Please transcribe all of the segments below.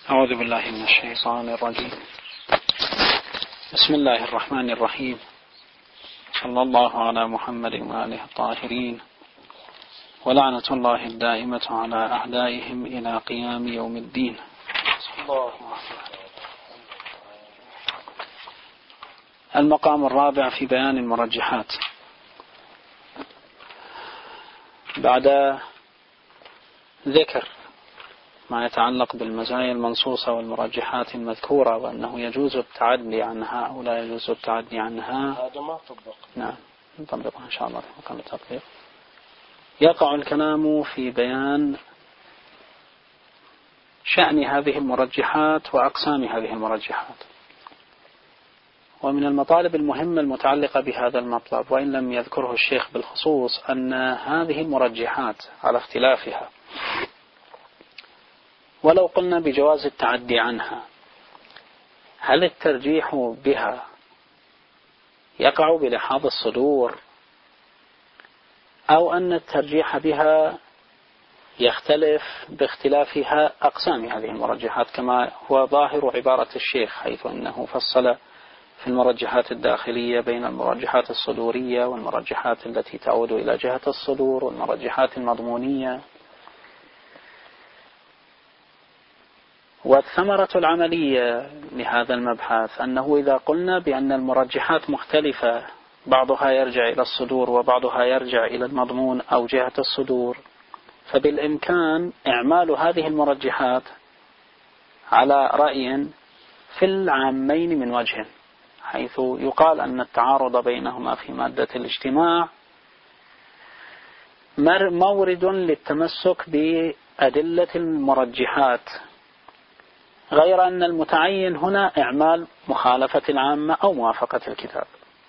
أعوذ بالله من الشيطان الرجيم. بسم الله الرحمن الرحيم. صلى الله على محمد وآله الطاهرين، ولعنة الله الدائمة على أعدائهم إلى قيام يوم الدين. المقام الرابع في بيان المرجحات. بعد ذكر ما يتعلق بالمزايا المنصوصة والمرجحات المذكورة، وأنه يجوز التعدي عنها أو لا يجوز التعدي عنها، هذا ما طبق. نعم نطبقها إن شاء الله في مقام التطبيق. يقع الكلام في بيان شأن هذه المرجحات وأقسام هذه المرجحات. ومن المطالب المهمة المتعلقة بهذا المطلب، وإن لم يذكره الشيخ بالخصوص، أن هذه المرجحات على اختلافها، ولو قلنا بجواز التعدي عنها، هل الترجيح بها يقع بلحاظ الصدور، أو أن الترجيح بها يختلف باختلافها أقسام هذه المرجحات، كما هو ظاهر عبارة الشيخ، حيث أنه فصل في المرجحات الداخلية بين المرجحات الصدورية والمرجحات التي تعود إلى جهة الصدور والمرجحات المضمونية. والثمرة العملية لهذا المبحث أنه إذا قلنا بأن المرجحات مختلفة، بعضها يرجع إلى الصدور وبعضها يرجع إلى المضمون أو جهة الصدور، فبالإمكان إعمال هذه المرجحات على رأي في العامين من وجه، حيث يقال أن التعارض بينهما في مادة الاجتماع مورد للتمسك بأدلة المرجحات، غير أن المتعين هنا إعمال مخالفة العامة أو موافقة الكتاب.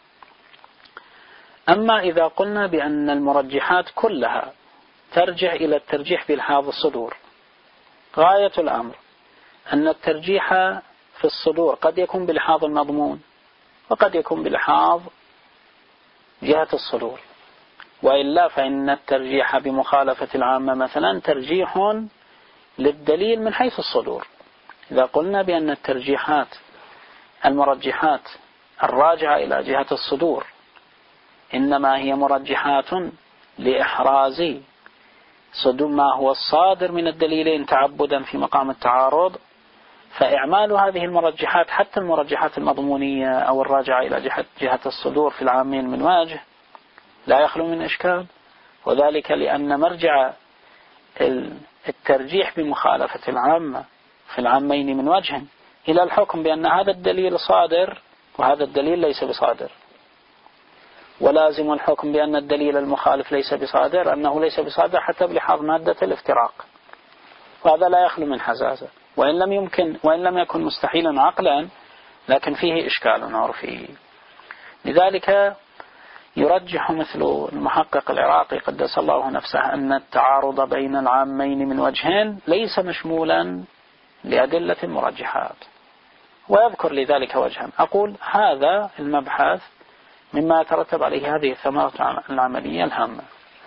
أما إذا قلنا بأن المرجحات كلها ترجع إلى الترجيح بلحاظ الصدور، غاية الأمر أن الترجيح في الصدور قد يكون بلحاظ المضمون وقد يكون بلحاظ جهة الصدور، وإلا فإن الترجيح بمخالفة العامة مثلا ترجيح للدليل من حيث الصدور. إذا قلنا بأن الترجيحات المرجحات الراجعة إلى جهة الصدور إنما هي مرجحات لإحراز صدور ما هو الصادر من الدليلين تعبدا في مقام التعارض، فإعمال هذه المرجحات حتى المرجحات المضمونية أو الراجعة إلى جهة الصدور في العامين من وجه لا يخلو من إشكال، وذلك لأن مرجع الترجيح بمخالفة العامة في العامين من وجه إلى الحكم بأن هذا الدليل صادر وهذا الدليل ليس بصادر، ولازم الحكم بأن الدليل المخالف ليس بصادر أنه ليس بصادر حتى بلحاظ مادة الافتراق، وهذا لا يخلو من حزازة، وإن لم يكن مستحيلا عقلا، لكن فيه إشكال عرفي. لذلك يرجح مثل المحقق العراقي قدس الله نفسه أن التعارض بين العامين من وجهين ليس مشمولا لأدلة المرجحات، ويذكر لذلك وجها. أقول هذا المبحث مما يترتب عليه هذه الثمرة العملية الهامة.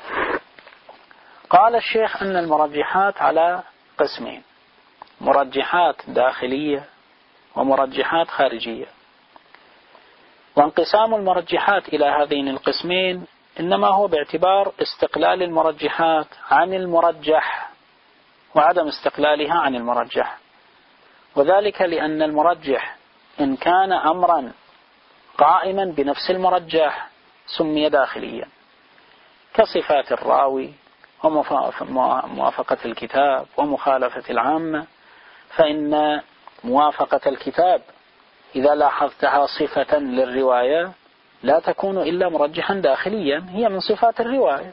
قال الشيخ أن المرجحات على قسمين: مرجحات داخلية ومرجحات خارجية. وانقسام المرجحات إلى هذين القسمين إنما هو باعتبار استقلال المرجحات عن المرجح وعدم استقلالها عن المرجح، وذلك لأن المرجح إن كان أمرا قائما بنفس المرجح سمي داخليا، كصفات الراوي وموافقة الكتاب ومخالفة العامة، فإن موافقة الكتاب إذا لاحظتها صفة للرواية لا تكون إلا مرجحا داخليا، هي من صفات الرواية.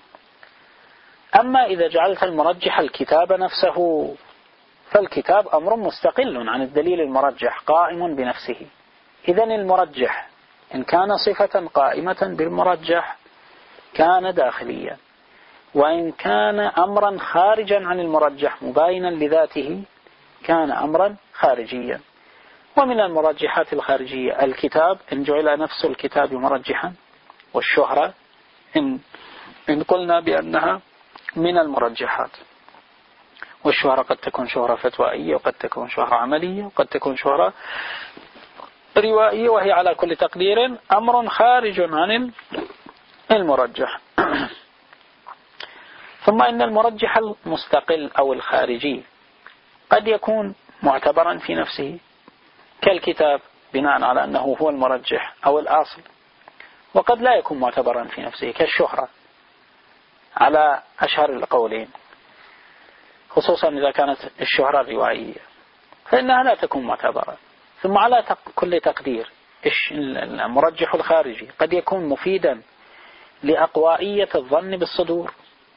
أما إذا جعلت المرجح الكتاب نفسه، فالكتاب أمر مستقل عن الدليل المرجح قائم بنفسه. إذن المرجح إن كان صفة قائمة بالمرجح كان داخليا، وإن كان أمرا خارجا عن المرجح مباينا لذاته كان أمرا خارجيا. ومن المرجحات الخارجية الكتاب إن جعل نفس الكتاب مرجحا، والشهرة إن قلنا بأنها من المرجحات، والشهرة قد تكون شهرة فتوائية، وقد تكون شهرة عملية، وقد تكون شهرة روائية، وهي على كل تقدير أمر خارج عن المرجح. ثم إن المرجح المستقل أو الخارجي قد يكون معتبرا في نفسه كالكتاب بناء على أنه هو المرجح أو الأصل، وقد لا يكون معتبرا في نفسه كالشهرة على أشهر القولين، خصوصا إذا كانت الشهرة الروائية فإنها لا تكون معتبرة. ثم على كل تقدير المرجح الخارجي قد يكون مفيدا لأقوائية الظن بالصدور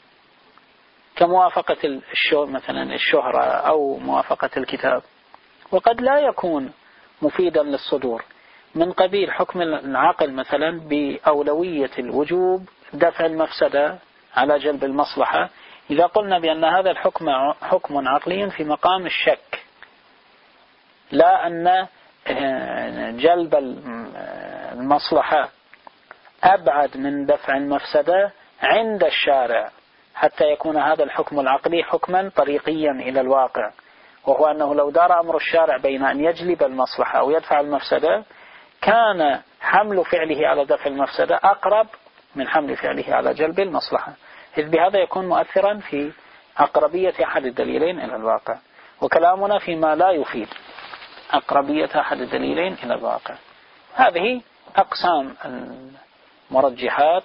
كموافقة مثلا الشهرة أو موافقة الكتاب، وقد لا يكون مفيدا للصدور من قبيل حكم العقل مثلا بأولوية الوجوب دفع المفسدة على جلب المصلحة، إذا قلنا بأن هذا الحكم حكم عقلي في مقام الشك، لا أن جلب المصلحة أبعد من دفع المفسدة عند الشارع، حتى يكون هذا الحكم العقلي حكما طريقيا إلى الواقع، وهو أنه لو دار أمر الشارع بين أن يجلب المصلحة أو يدفع المفسدة كان حمل فعله على دفع المفسدة أقرب من حمل فعله على جلب المصلحة، إذ بهذا يكون مؤثرا في أقربية أحد الدليلين إلى الواقع. وكلامنا فيما لا يفيد أقربية أحد الدليلين إلى الواقع. هذه أقسام المرجحات،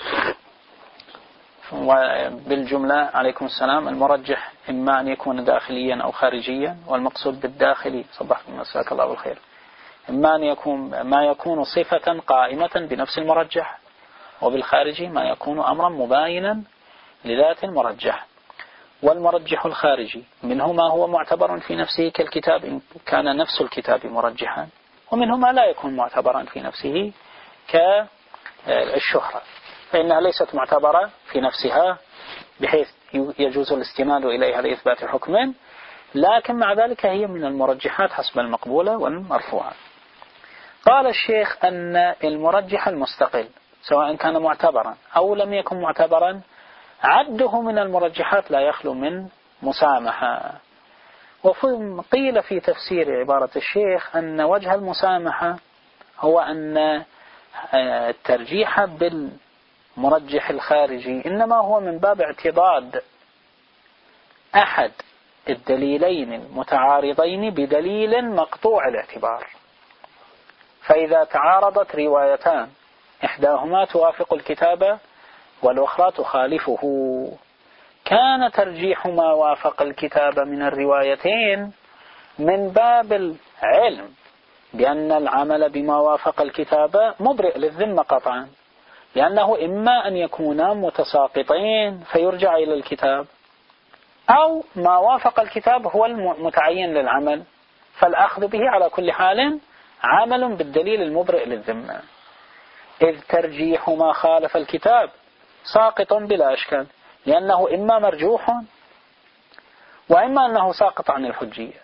وبالجملة عليكم السلام المرجح إما أن يكون داخليا أو خارجيا، والمقصود بالداخلي صبحكم مساك الله بالخير إما أن يكون ما يكون صفة قائمة بنفس المرجح، وبالخارجي ما يكون أمرا مباينا لذات المرجح. والمرجح الخارجي منه ما هو معتبر في نفسه كالكتاب إن كان نفس الكتاب مرجحا، ومنه ما لا يكون معتبرا في نفسه كالشهرة، فإنها ليست معتبرة في نفسها بحيث يجوز الاستناد إليها لإثبات حكم، لكن مع ذلك هي من المرجحات حسب المقبولة والمرفوعة. قال الشيخ أن المرجح المستقل سواء كان معتبرا أو لم يكن معتبرا عده من المرجحات لا يخلو من مسامحة. وقيل في تفسير عبارة الشيخ أن وجه المسامحة هو أن الترجيح بالمرجح الخارجي إنما هو من باب اعتضاد أحد الدليلين المتعارضين بدليل مقطوع الاعتبار. فإذا تعارضت روايتان إحداهما توافق الكتاب والأخرى تخالفه، كان ترجيح ما وافق الكتاب من الروايتين من باب العلم بأن العمل بما وافق الكتاب مبرئ للذمة قطعا، لأنه إما أن يكونا متساقطين فيرجع إلى الكتاب، أو ما وافق الكتاب هو المتعين للعمل فالأخذ به على كل حال عمل بالدليل المبرئ للذمة. إذ ترجيح ما خالف الكتاب ساقط بلا أشكال، لأنه إما مرجوح وإما أنه ساقط عن الحجية،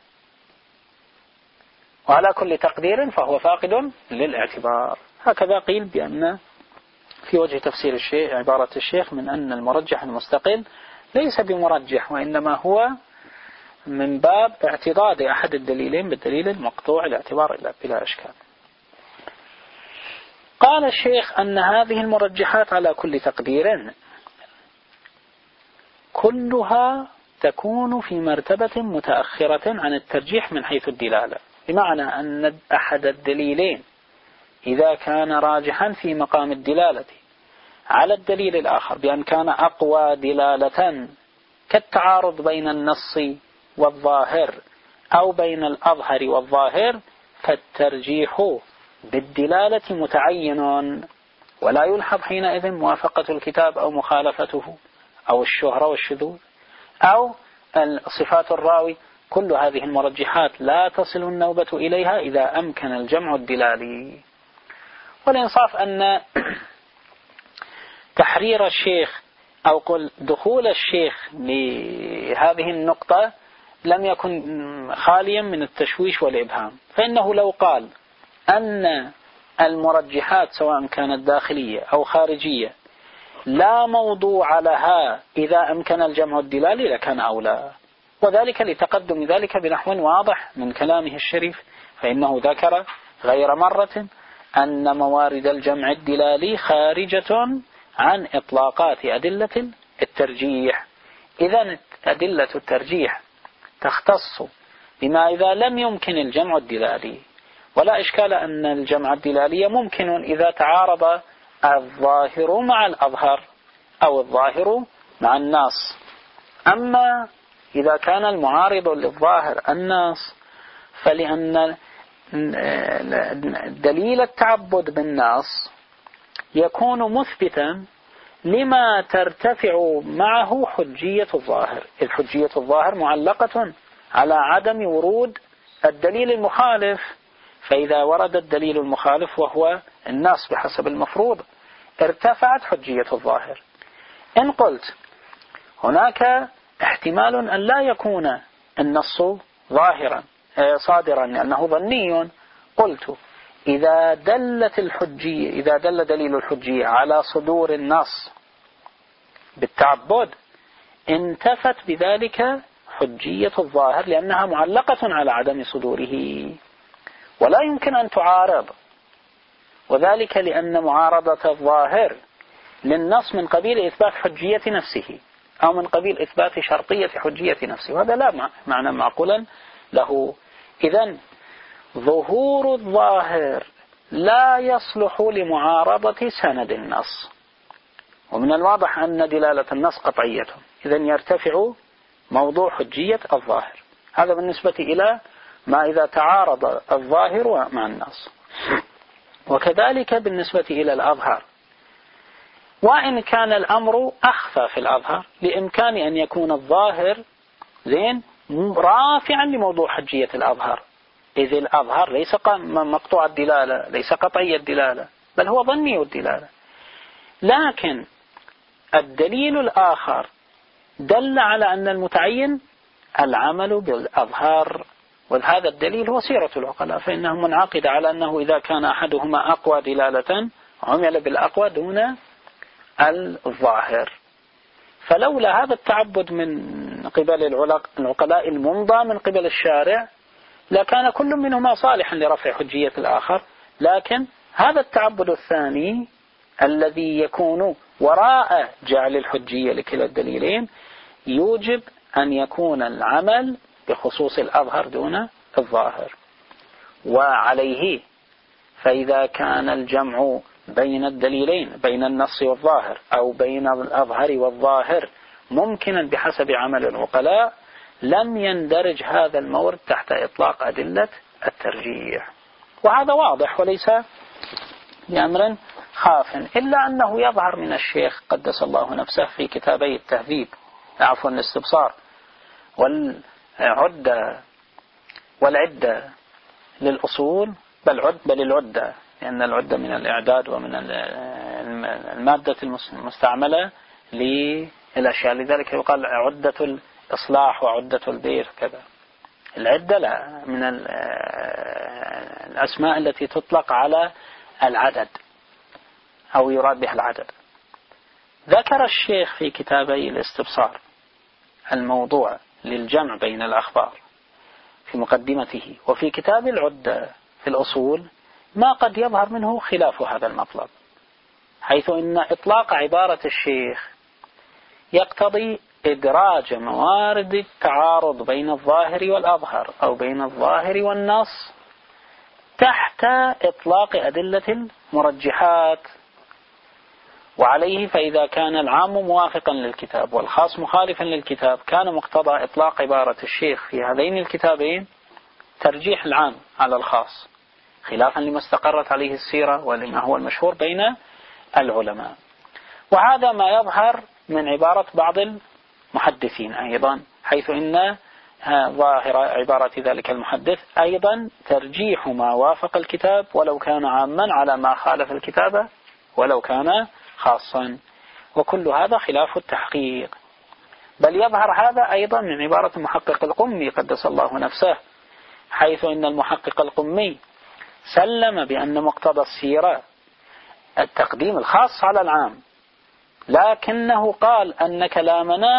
وعلى كل تقدير فهو فاقد للاعتبار. هكذا قيل بأن في وجه تفسير الشيخ عبارة الشيخ من أن المرجح المستقل ليس بمرجح، وإنما هو من باب اعتضاد أحد الدليلين بالدليل المقطوع الاعتبار بلا أشكال. قال الشيخ أن هذه المرجحات على كل تقدير كلها تكون في مرتبة متأخرة عن الترجيح من حيث الدلالة، بمعنى أن أحد الدليلين إذا كان راجحا في مقام الدلالة على الدليل الآخر بأن كان أقوى دلالة كالتعارض بين النص والظاهر أو بين الأظهر والظاهر، فالترجيح بالدلالة متعين ولا يلحظ حينئذ موافقة الكتاب أو مخالفته أو الشهرة والشذوذ أو صفات الراوي. كل هذه المرجحات لا تصل النوبة إليها إذا أمكن الجمع الدلالي. والإنصاف أن تحرير الشيخ أو قل دخول الشيخ لهذه النقطة لم يكن خاليا من التشويش والإبهام، فإنه لو قال أن المرجحات سواء كانت داخلية أو خارجية لا موضوع لها إذا أمكن الجمع الدلالي لكان أولى، وذلك لتقدم ذلك بنحو واضح من كلامه الشريف، فإنه ذكر غير مرة أن موارد الجمع الدلالي خارجة عن إطلاقات أدلة الترجيح. إذن أدلة الترجيح تختص بما إذا لم يمكن الجمع الدلالي، ولا إشكال أن الجمع الدلالي ممكن إذا تعارض الظاهر مع الأظهر أو الظاهر مع النص. أما إذا كان المعارض للظاهر النص، فلأن دليل التعبد بالنص يكون مثبتا لما ترتفع معه حجية الظاهر. الحجية الظاهر معلقة على عدم ورود الدليل المخالف، فإذا ورد الدليل المخالف وهو النص بحسب المفروض ارتفعت حجية الظاهر. إن قلت هناك احتمال أن لا يكون النص ظاهرا صادرا لأنه ظني، قلت إذا دل دليل الحجية على صدور النص بالتعبد انتفت بذلك حجية الظاهر، لأنها معلقة على عدم صدوره ولا يمكن أن تعارض، وذلك لأن معارضة الظاهر للنص من قبيل إثبات حجية نفسه أو من قبيل إثبات شرطية حجية نفسه، وهذا لا معنى معقولا له. إذن ظهور الظاهر لا يصلح لمعارضة سند النص، ومن الواضح أن دلالة النص قطعية، إذن يرتفع موضوع حجية الظاهر. هذا بالنسبة إلى ما إذا تعارض الظاهر مع النص. وكذلك بالنسبة إلى الأظهر، وإن كان الأمر أخفى في الأظهر لإمكان أن يكون الظاهر رافعا لموضوع حجية الأظهر، إذ الأظهر ليس مقطوع الدلالة، ليس قطعي الدلالة، بل هو ظني الدلالة. لكن الدليل الآخر دل على أن المتعين العمل بالأظهار، وهذا الدليل هو سيرة العقلاء، فإنه منعقد على أنه إذا كان أحدهما أقوى دلالة عمل بالأقوى دون الظاهر. فلولا هذا التعبد من قبل العقلاء الممضى من قبل الشارع لكان كل منهما صالحا لرفع حجية الآخر، لكن هذا التعبد الثاني الذي يكون وراء جعل الحجية لكلا الدليلين يوجب أن يكون العمل بخصوص الأظهر دون الظاهر. وعليه فإذا كان الجمع بين الدليلين بين النص والظاهر أو بين الأظهر والظاهر ممكنا بحسب عمل العقلاء، لم يندرج هذا المورد تحت إطلاق أدلة الترجيح. وهذا واضح وليس بأمر خاف، إلا أنه يظهر من الشيخ قدس الله نفسه في كتابي التهذيب الاستبصار والعدة للأصول، بل العدة، لأن العدة من الإعداد ومن المادة المستعملة للأشياء، لذلك يقال عدة الإصلاح وعدة البير كذا. العدة لا من الأسماء التي تطلق على العدد أو يراد بها العدد. ذكر الشيخ في كتابي الاستبصار الموضوع للجمع بين الأخبار في مقدمته، وفي كتاب العدة في الأصول ما قد يظهر منه خلاف هذا المطلب، حيث إن إطلاق عبارة الشيخ يقتضي إدراج موارد التعارض بين الظاهر والأظهر أو بين الظاهر والنص تحت إطلاق أدلة المرجحات. وعليه فإذا كان العام موافقا للكتاب والخاص مخالفا للكتاب، كان مقتضى إطلاق عبارة الشيخ في هذين الكتابين ترجيح العام على الخاص، خلافا لما استقرت عليه السيرة ولما هو المشهور بين العلماء. وهذا ما يظهر من عبارة بعض المحدثين أيضا، حيث إن ظاهر عبارة ذلك المحدث أيضا ترجيح ما وافق الكتاب ولو كان عاما على ما خالف الكتاب ولو كان خاصا، وكل هذا خلاف التحقيق. بل يظهر هذا أيضا من عبارة المحقق القمي قدس الله نفسه، حيث إن المحقق القمي سلم بأن مقتضى السيرة التقديم الخاص على العام، لكنه قال أن كلامنا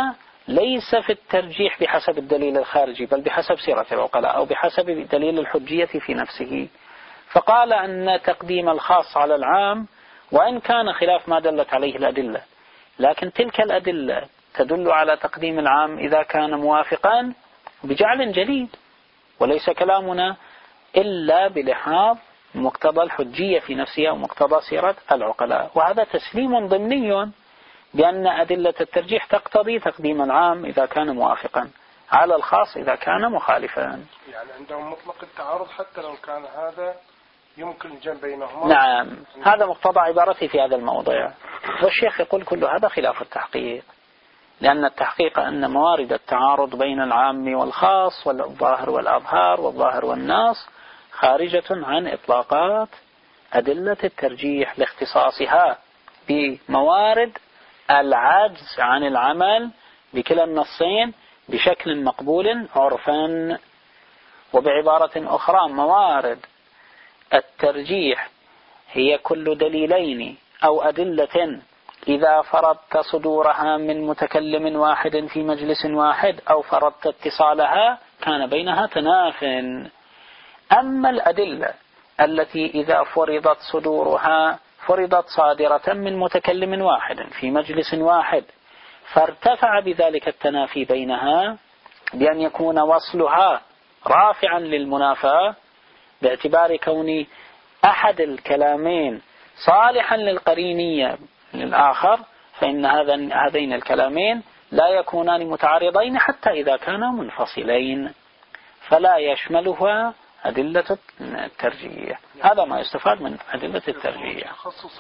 ليس في الترجيح بحسب الدليل الخارجي، بل بحسب سيرة العقلاء أو بحسب دليل الحجية في نفسه. فقال أن تقديم الخاص على العام وإن كان خلاف ما دلت عليه الأدلة، لكن تلك الأدلة تدل على تقديم العام إذا كان موافقا بجعل جديد، وليس كلامنا إلا بلحاظ مقتضى الحجية في نفسها ومقتضى سيرة العقلاء. وهذا تسليم ضمني بأن أدلة الترجيح تقتضي تقديم العام إذا كان موافقا على الخاص إذا كان مخالفا. يعني عندهم مطلق التعارض حتى لو كان هذا يمكن الجمع بينهما. نعم، هذا مقتضى عبارتي في هذا الموضع. والشيخ يقول كل هذا خلاف التحقيق، لأن التحقيق أن موارد التعارض بين العام والخاص والظاهر والأظهار والظاهر والناس خارجة عن إطلاقات أدلة الترجيح لاختصاصها بموارد العجز عن العمل بكلا النصين بشكل مقبول عرفا. وبعبارة أخرى، موارد الترجيح هي كل دليلين أو أدلة إذا فرضت صدورها من متكلم واحد في مجلس واحد أو فرضت اتصالها كان بينها تناف. أما الأدلة التي إذا فرضت صدورها فرضت صادرة من متكلم واحد في مجلس واحد فارتفع بذلك التنافي بينها بأن يكون وصلها رافعا للمنافاة باعتبار كون أحد الكلامين صالحا للقرينية للآخر، فإن هذين الكلامين لا يكونان متعارضين حتى إذا كانا منفصلين، فلا يشملها أدلة الترجيح. هذا ما يستفاد من أدلة الترجيح.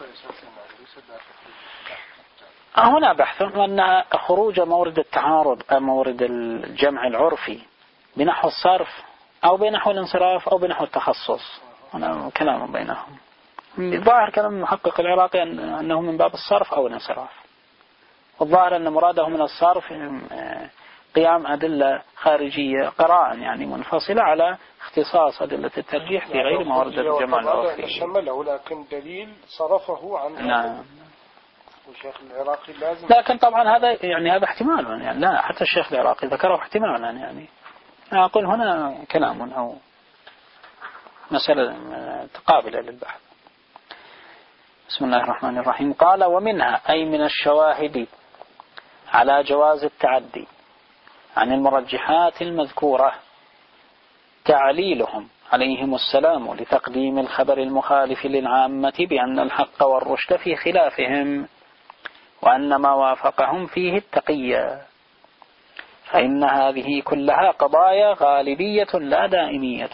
هنا بحث أن خروج مورد التعارض أو مورد الجمع العرفي بنحو الصرف أو بنحو الانصراف أو بنحو التخصص، هنا كلام بينهم. الظاهر كلام المحقق العراقي أنه من باب الصرف أو الانصراف، والظاهر أن مراده من الصرف قيام أدلة خارجية قراء يعني منفصلة على اختصاص أدلة الترجيح في غير موارد الجمع العرفي. شمله لكن دليل صرفه عن نعم. والشيخ العراقي لازم. لكن طبعا هذا يعني هذا احتمال يعني، لا حتى الشيخ العراقي ذكره احتمالا يعني. أقول هنا كلام أو مسألة قابلة للبحث. بسم الله الرحمن الرحيم. قال: ومنها أي من الشواهد على جواز التعدي عن المرجحات المذكورة تعليلهم عليهم السلام لتقديم الخبر المخالف للعامة بأن الحق والرشد في خلافهم وأن ما وافقهم فيه التقية، فإن هذه كلها قضايا غالبية لا دائمية.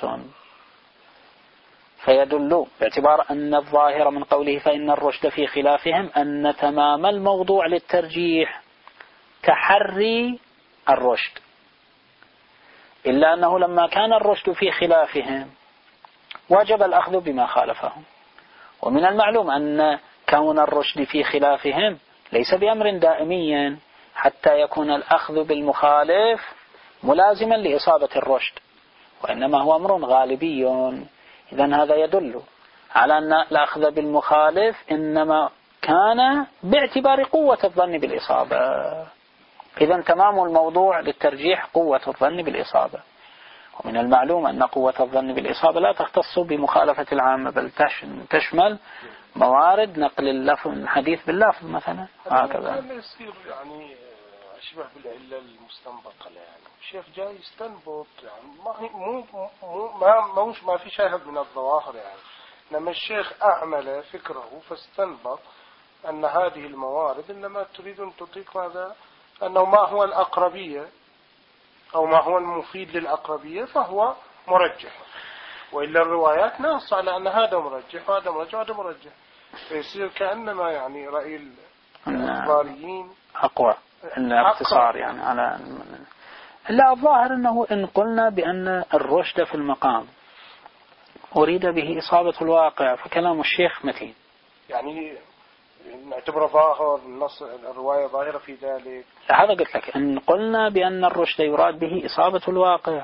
فيدل باعتبار أن الظاهر من قوله فإن الرشد في خلافهم أن تمام الموضوع للترجيح تحري الرشد، إلا أنه لما كان الرشد في خلافهم وجب الأخذ بما خالفهم. ومن المعلوم أن كون الرشد في خلافهم ليس بأمر دائمي حتى يكون الأخذ بالمخالف ملازما لإصابة الرشد، وإنما هو أمر غالبي. إذن هذا يدل على أن الأخذ بالمخالف إنما كان باعتبار قوة الظن بالإصابة. إذن تمام الموضوع للترجيح قوة الظن بالإصابة. ومن المعلوم أن قوة الظن بالإصابة لا تختص بمخالفة العامة، بل تشمل موارد نقل الحديث باللفظ مثلا. هكذا يصير يعني أشبه بالعلة المستنبطة. يعني الشيخ جاي يستنبط يعني ما في شاهد من الظواهر يعني، لما الشيخ أعمل فكره فاستنبط أن هذه الموارد إنما تريد أن تطيق ماذا؟ أنه ما هو الأقربية أو ما هو المفيد للأقربية فهو مرجح، وإلا الروايات نص على أن هذا مرجح وهذا مرجح وهذا مرجح، فيصير كأنما يعني رأي الأخباريين أقوى الاقتصار يعني على. لا، الظاهر أنه إن قلنا بأن الرشد في المقام أريد به إصابة الواقع فكلام الشيخ متين، يعني نعتبر ظاهر النص الرواية ظاهرة في ذلك. هذا قلت لك إن قلنا بأن الرشد يراد به إصابة الواقع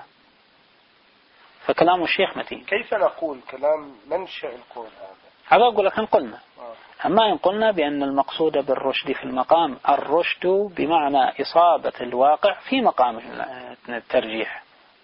فكلام الشيخ متين. كيف نقول كلام منشأ القول هذا؟ هذا أقول لك إن قلنا أما إن قلنا بأن المقصود بالرشد في المقام الرشد بمعنى إصابة الواقع في مقام الترجيح،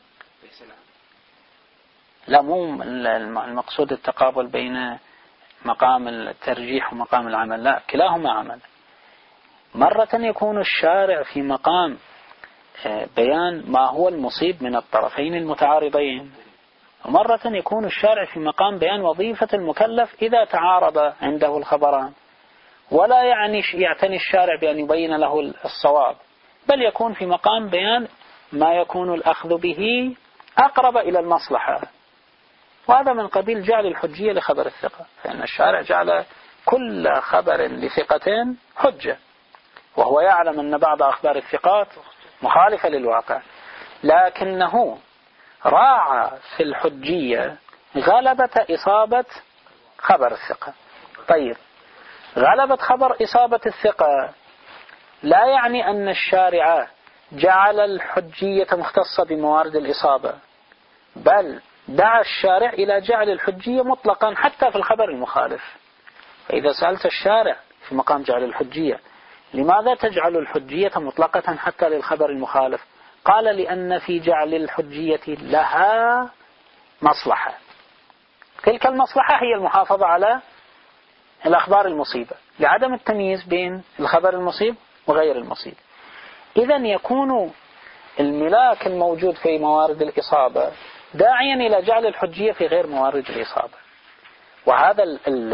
لا مو المقصود التقابل بين مقام الترجيح ومقام العمل، لا كلاهما عمل. مرة يكون الشارع في مقام بيان ما هو المصيب من الطرفين المتعارضين، ومرة يكون الشارع في مقام بيان وظيفة المكلف إذا تعارض عنده الخبران، ولا يعتني الشارع بأن يبين له الصواب، بل يكون في مقام بيان ما يكون الأخذ به أقرب إلى المصلحة. وهذا من قبيل جعل الحجية لخبر الثقة، فإن الشارع جعل كل خبر لثقة حجة، وهو يعلم أن بعض أخبار الثقات مخالفة للواقع، لكنه راعى في الحجية غلبة إصابة خبر الثقة. طيب، غلبة خبر إصابة الثقة لا يعني أن الشارع جعل الحجية مختصة بموارد الإصابة، بل دعا الشارع إلى جعل الحجية مطلقا حتى في الخبر المخالف. فإذا سألت الشارع في مقام جعل الحجية لماذا تجعل الحجية مطلقة حتى للخبر المخالف؟ قال لأن في جعل الحجية لها مصلحة، تلك المصلحة هي المحافظة على الأخبار المصيبة لعدم التمييز بين الخبر المصيب وغير المصيب. إذن يكون الملاك الموجود في موارد الإصابة داعيا إلى جعل الحجية في غير موارد الإصابة. وهذا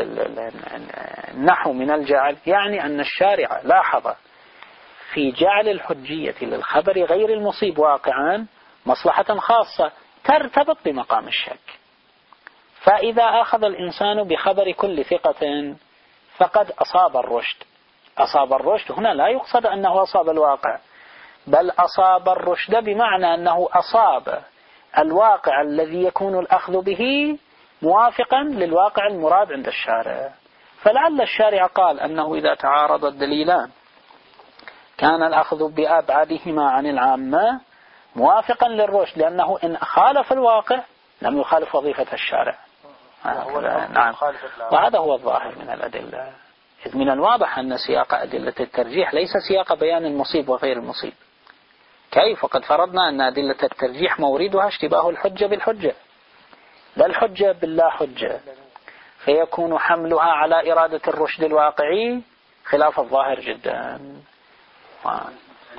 النحو من الجعل يعني أن الشارع لاحظ في جعل الحجية للخبر غير المصيب واقعا مصلحة خاصة ترتبط بمقام الشك. فإذا أخذ الإنسان بخبر كل ثقة فقد أصاب الرشد. أصاب الرشد هنا لا يقصد أنه أصاب الواقع، بل أصاب الرشد بمعنى أنه أصاب الواقع الذي يكون الأخذ به موافقا للواقع المراد عند الشارع. فلعل الشارع قال أنه إذا تعارض الدليلان كان الأخذ بأبعدهما عن العامة موافقا للرشد، لأنه إن خالف الواقع لم يخالف وظيفة الشارع. نعم، وهذا هو الظاهر من الأدلة. إذ من الواضح أن سياق أدلة الترجيح ليس سياق بيان المصيب وغير المصيب. كيف؟ وقد فرضنا أن أدلة الترجيح موردها اشتباه الحجة بالحجة، لا الحجة باللا حجة، فيكون حملها على إرادة الرشد الواقعي خلاف الظاهر جدا. الآن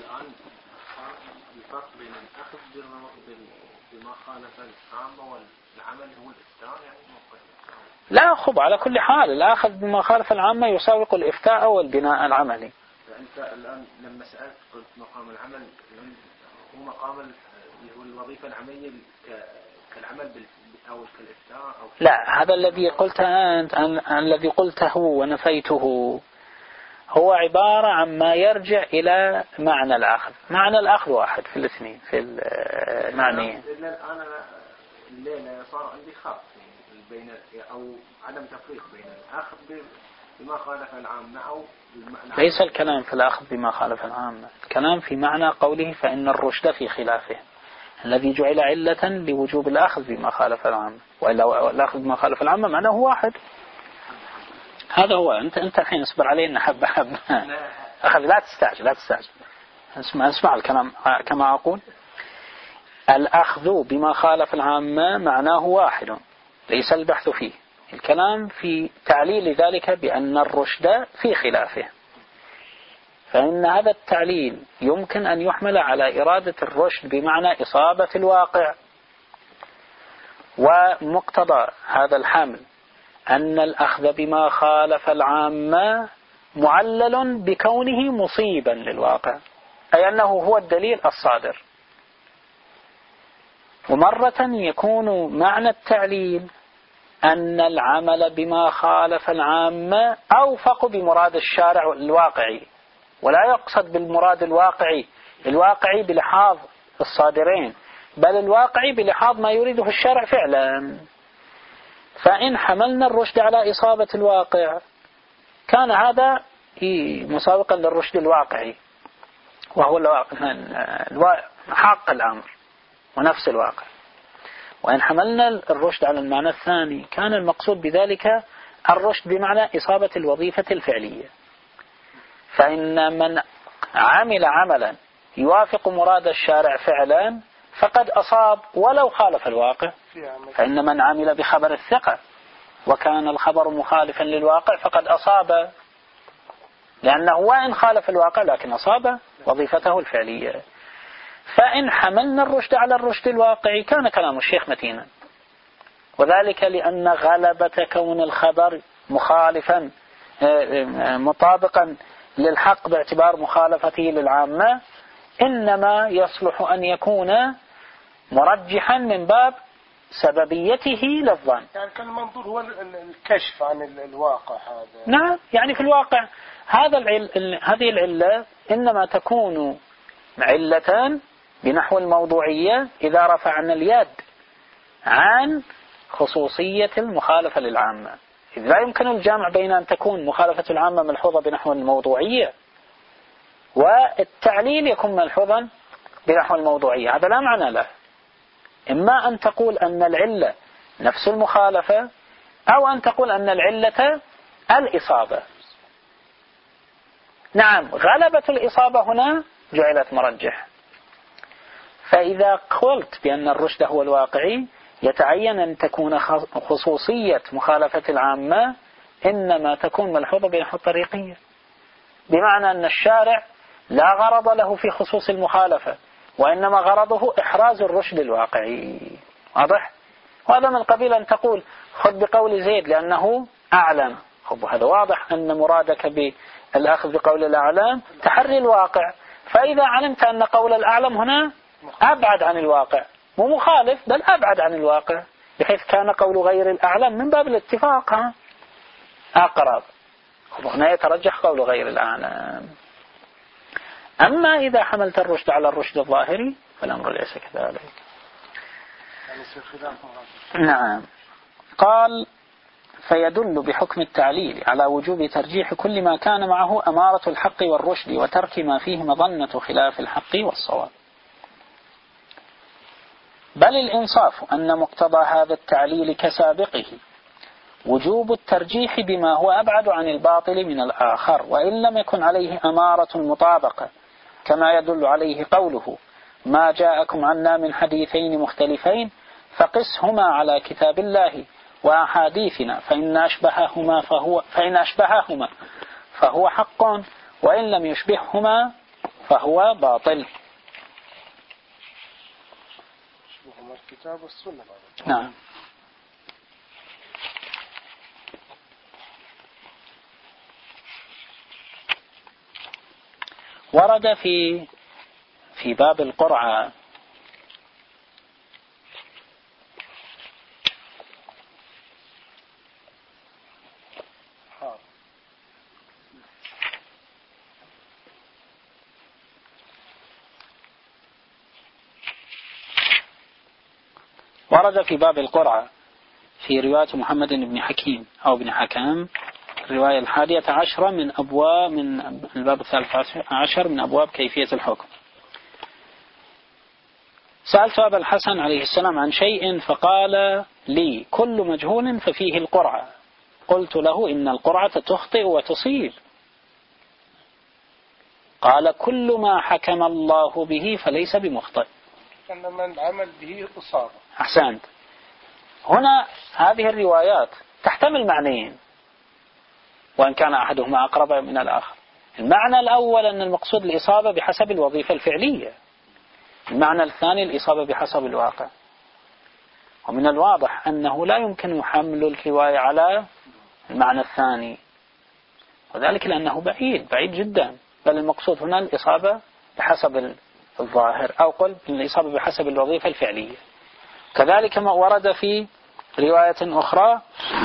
الفرق بين الأخذ بما خالف العامة والعمل هو الإفتاء يعني لا خب على كل حال الأخذ بما خالف العامة يساوق الإفتاء والبناء العملي. فأنت الآن لما سألت قلت مقام العمل هو مقام الوظيفة العملية كالعمل أو كالإفتاء أو لا، هذا الذي قلته أنت الذي قلته ونفيته هو عبارة عن ما يرجع إلى معنى الأخذ. معنى الأخذ واحد في الاثنين في المعنيين. أنا الليلة صار عندي خط بين أو عدم تفريق بين الأخذ بما خالف العامة أو ليس الكلام في الأخذ بما خالف العامة، الكلام في معنى قوله فإن الرشد في خلافه الذي جعل علة لوجوب الأخذ بما خالف العامة، وإلا الأخذ بما خالف العامة معناه واحد. هذا هو. أنت الحين اصبر علينا حبة حبة. أخذ لا تستعجل اسمع الكلام كما أقول. الأخذ بما خالف العامة معناه واحد، ليس البحث فيه. الكلام في تعليل ذلك بأن الرشد في خلافه، فإن هذا التعليل يمكن أن يحمل على إرادة الرشد بمعنى إصابة الواقع. ومقتضى هذا الحمل أن الأخذ بما خالف العامة معلل بكونه مصيبا للواقع، أي أنه هو الدليل الصادر. ومرة يكون معنى التعليل أن العمل بما خالف العامة أوفق بمراد الشارع الواقعي، ولا يقصد بالمراد الواقعي بلحاظ الصادرين، بل الواقعي بلحاظ ما يريده الشارع فعلا. فإن حملنا الرشد على إصابة الواقع كان هذا مساوقا للرشد الواقعي، وهو حق الأمر ونفس الواقع. وإن حملنا الرشد على المعنى الثاني كان المقصود بذلك الرشد بمعنى إصابة الوظيفة الفعلية. فإن من عمل عملا يوافق مراد الشارع فعلا فقد أصاب ولو خالف الواقع. فإن من عمل بخبر الثقة وكان الخبر مخالفا للواقع فقد أصاب، لأنه وإن خالف الواقع لكن أصاب وظيفته الفعلية. فإن حملنا الرشد على الرشد الواقعي كان كلام الشيخ متينا، وذلك لأن غلبة كون الخبر مخالفا مطابقا للحق باعتبار مخالفته للعامة إنما يصلح أن يكون مرجحا من باب سببيته للظن. يعني كان المنظور هو الكشف عن الواقع هذا. نعم، يعني في الواقع هذه العلة إنما تكون علة بنحو الموضوعية إذا رفعنا اليد عن خصوصية المخالفة للعامة، إذ لا يمكن الجمع بين أن تكون مخالفة العامة ملحوظة بنحو الموضوعية والتعليل يكون ملحوظا بنحو الموضوعية. هذا لا معنى له. إما أن تقول أن العلة نفس المخالفة أو أن تقول أن العلة الإصابة. نعم، غلبة الإصابة هنا جعلت مرجح. فإذا قلت بأن الرشد هو الواقعي يتعين أن تكون خصوصية مخالفة العامة إنما تكون ملحوظة بنحو الطريقية، بمعنى أن الشارع لا غرض له في خصوص المخالفة وإنما غرضه إحراز الرشد الواقعي. واضح؟ وهذا من قبيل أن تقول خذ بقول زيد لأنه أعلم. هذا واضح أن مرادك بالأخذ بقول الأعلام تحري الواقع. فإذا علمت أن قول الأعلم هنا أبعد عن الواقع، مو مخالف بل أبعد عن الواقع، بحيث كان قول غير الأعلم من باب الاتفاق أقرب، هنا يترجح قول غير الأعلم. أما إذا حملت الرشد على الرشد الظاهري فالأمر ليس كذلك. نعم. قال فيدل بحكم التعليل على وجوب ترجيح كل ما كان معه أمارة الحق والرشد وترك ما فيه مظنة خلاف الحق والصواب. بل الإنصاف أن مقتضى هذا التعليل كسابقه وجوب الترجيح بما هو أبعد عن الباطل من الآخر وإن لم يكن عليه أمارة المطابقة، كما يدل عليه قوله ما جاءكم عنا من حديثين مختلفين فقسهما على كتاب الله وأحاديثنا فإن أشبههما فهو حق وإن لم يشبههما فهو باطل. الكتاب والسنة. نعم. ورد في باب القرعة في رواية محمد بن حكيم أو بن حكام الرواية 11 من الباب 13 من أبواب كيفية الحكم. سألت أبا الحسن عليه السلام عن شيء فقال لي كل مجهول ففيه القرعة. قلت له إن القرعة تخطئ وتصيب. قال كل ما حكم الله به فليس بمخطئ. أن من عمل به أصاب. أحسنت. هنا هذه الروايات تحتمل معنيين وإن كان أحدهما أقرب من الآخر. المعنى الأول أن المقصود الإصابة بحسب الوظيفة الفعلية، المعنى الثاني الإصابة بحسب الواقع. ومن الواضح أنه لا يمكن حمل الرواية على المعنى الثاني، وذلك لأنه بعيد جدا، بل المقصود هنا الإصابة بحسب الظاهر أو قل الإصابة بحسب الوظيفة الفعلية. كذلك ما ورد في رواية أخرى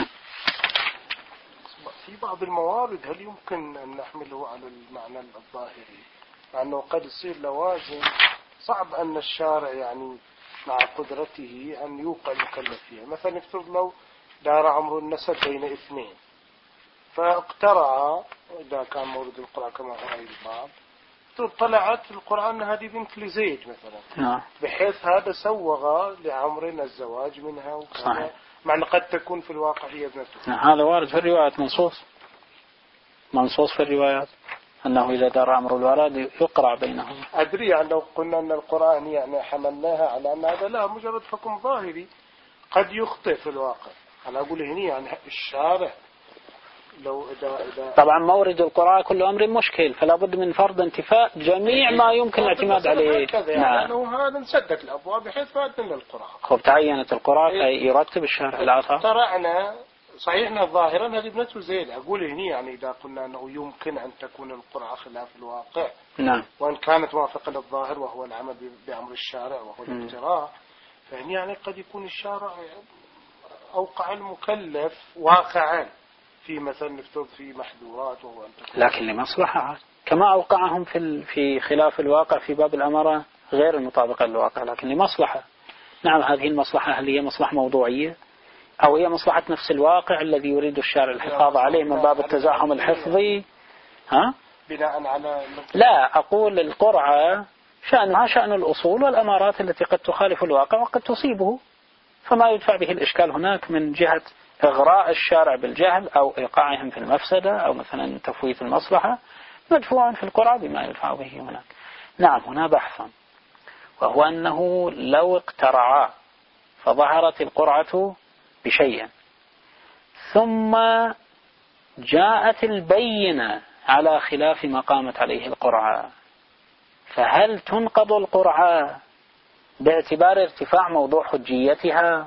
في بعض الموارد هل يمكن أن نحمله على المعنى الظاهري، مع أنه قد يصير لوازم صعب أن الشارع يعني مع قدرته أن يوقع المكلف فيها. مثلا يفترض لو دار عمر النسب بين اثنين فاقترع، إذا كان مورد القرعة كما هو رأي البعض، طلعت القرآن هذه بنت لزيد مثلا. نعم. بحيث هذا سوغ لعمر الزواج منها وكذا. مع أن قد تكون في الواقع هي ابنته. نعم. هذا وارد في الروايات، منصوص في الروايات أنه إذا دار أمر الولد يقرع بينهم. أدري يعني لو قلنا أن القرآن يعني حملناها على أن هذا لا مجرد حكم ظاهري قد يخطئ في الواقع. أنا أقول هنا يعني الشارع لو إذا طبعا مورد القراءة كل أمر مشكل، فلا بد من فرض انتفاء جميع ما يمكن الاعتماد عليه. نعم. هذا نسدت الأبواب بحيث فاتنا القراءة. خب تعينت القراءة يرتب الشارع الآثار. اخترعنا صحيح أن ظاهرا هذه ابنته زيد. أقول هنا يعني إذا قلنا أنه يمكن أن تكون القراءة خلاف الواقع. نعم. وإن كانت موافقة للظاهر وهو العمل بأمر الشارع وهو الاقتراع، فهنا يعني قد يكون الشارع أوقع المكلف واقعا في مثلا نفترض في محظورات وهو لكن لمصلحة كما أوقعهم في خلاف الواقع في باب الأمارة غير المطابقة للواقع، لكن لمصلحة. نعم. هذه المصلحة هل هي مصلحة موضوعية أو هي مصلحة نفس الواقع الذي يريد الشارع الحفاظ عليه من باب التزاحم الحفظي؟ بناء على لا، أقول القرعة شأنها شأن الأصول والأمارات التي قد تخالف الواقع وقد تصيبه، فما يدفع به الإشكال هناك من جهة إغراء الشارع بالجهل أو إيقاعهم في المفسدة أو مثلا تفويت المصلحة مدفوعا في القرعة بما يدفع به هناك. نعم. هنا بحث، وهو أنه لو اقترعا فظهرت القرعة بشيء ثم جاءت البينة على خلاف ما قامت عليه القرعة، فهل تنقض القرعة باعتبار ارتفاع موضوع حجيتها،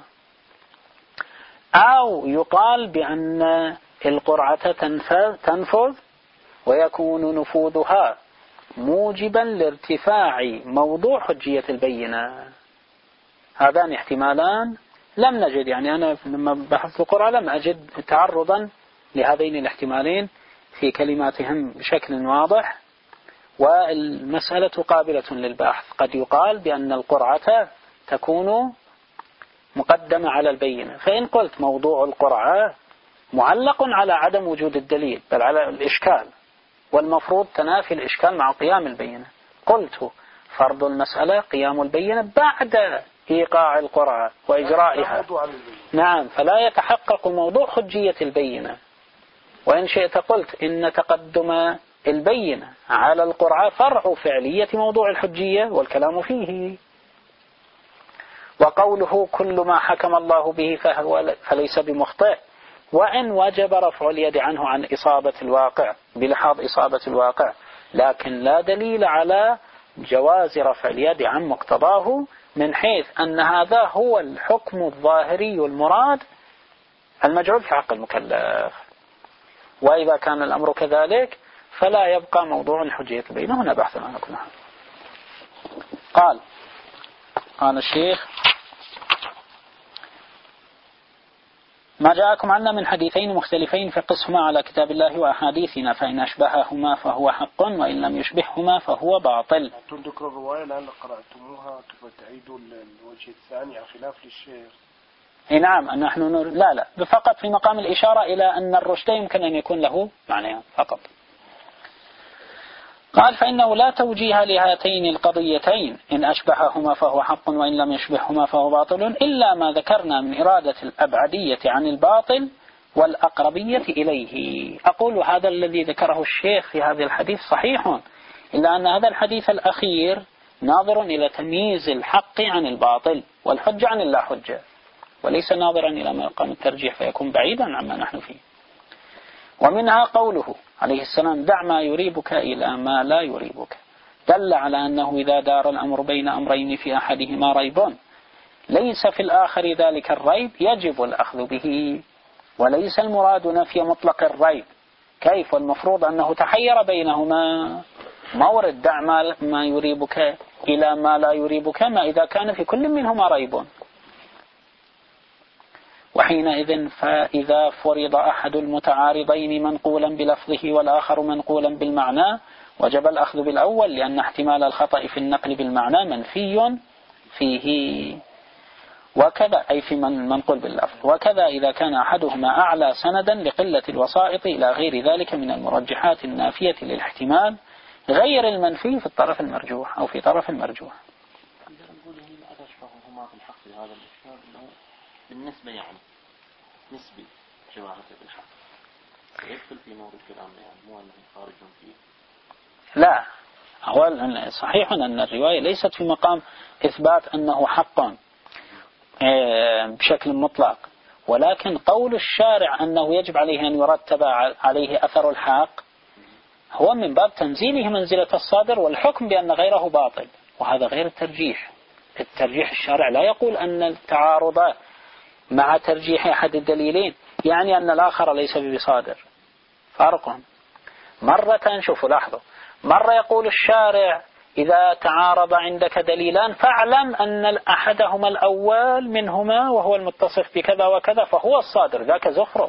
أو يقال بأن القرعة تنفذ ويكون نفوذها موجبا لارتفاع موضوع حجية البينة؟ هذان احتمالان لم نجد، يعني أنا لما بحثت القرعة لم أجد تعرضا لهذين الاحتمالين في كلماتهم بشكل واضح، والمسألة قابلة للبحث. قد يقال بأن القرعة تكون مقدمة على البينة، فإن قلت موضوع القرعة معلق على عدم وجود الدليل بل على الإشكال، والمفروض تنافي الإشكال مع قيام البينة، قلت فرض المسألة قيام البينة بعد إيقاع القرعة وإجرائها. نعم. فلا يتحقق موضوع حجية البينة. وإن شئت قلت إن تقدم البينة على القرعة فرع فعلية موضوع الحجية والكلام فيه. وقوله كل ما حكم الله به فليس بمخطئ، وإن وجب رفع اليد عنه عن إصابة الواقع بلحاظ إصابة الواقع، لكن لا دليل على جواز رفع اليد عن مقتضاه، من حيث أن هذا هو الحكم الظاهري المراد المجعول في حق المكلف. وإذا كان الأمر كذلك فلا يبقى موضوع حجية البينة. هنا بحث عن كلها. قال الشيخ: ما جاءكم عنا من حديثين مختلفين فقسهما على كتاب الله وأحاديثنا، فإن أشبههما فهو حق وإن لم يشبههما فهو باطل. تذكر الرواية الآن قرأتموها تعيدوا الوجه الثاني على خلاف للشيخ. نعم. نحن لا فقط في مقام الإشارة إلى أن الرشد يمكن أن يكون له معنى فقط. قال: فإنه لا توجيه لهاتين القضيتين، إن أشبههما فهو حق وإن لم يشبههما فهو باطل، إلا ما ذكرنا من إرادة الأبعدية عن الباطل والأقربية إليه. أقول هذا الذي ذكره الشيخ في هذا الحديث صحيح، إلا أن هذا الحديث الأخير ناظر إلى تمييز الحق عن الباطل والحجة عن اللا حجة، وليس ناظرا إلى مقام الترجيح فيكون بعيدا عما نحن فيه. ومنها قوله عليه السلام: دع ما يريبك إلى ما لا يريبك، دل على أنه إذا دار الأمر بين أمرين في أحدهما ريب ليس في الآخر ذلك الريب يجب الأخذ به، وليس المراد نفي مطلق الريب. كيف؟ المفروض أنه تحير بينهما. مورد دع ما يريبك إلى ما لا يريبك، ما إذا كان في كل منهما ريب، وحينئذ فإذا فرض أحد المتعارضين منقولا بلفظه والآخر منقولا بالمعنى وجب الأخذ بالأول، لأن احتمال الخطأ في النقل بالمعنى منفي فيه، وكذا أي في منقول باللفظ. وكذا إذا كان أحدهما أعلى سندا لقلة الوسائط إلى غير ذلك من المرجحات النافية للاحتمال، غير المنفي في الطرف المرجوح أو في طرف المرجوح. نقول يعني ما أشبههما في الحق في هذا الإشكال أنه بالنسبة يعني نسبي شباهته بالحق يدخل في نور الكلام يعني مو أنه خارج فيه. لا، هو صحيح أن الرواية ليست في مقام إثبات أنه حق بشكل مطلق، ولكن قول الشارع أنه يجب عليه أن يرتب عليه أثر الحق هو من باب تنزيله منزلة الصادر والحكم بأن غيره باطل، وهذا غير الترجيح. الترجيح الشارع لا يقول أن التعارض مع ترجيح أحد الدليلين يعني أن الآخر ليس بصادر، فرق. مرة شوفوا لاحظوا، مرة يقول الشارع إذا تعارض عندك دليلان فاعلم أن أحدهما الأول منهما وهو المتصف بكذا وكذا فهو الصادر، ذاك زخرف.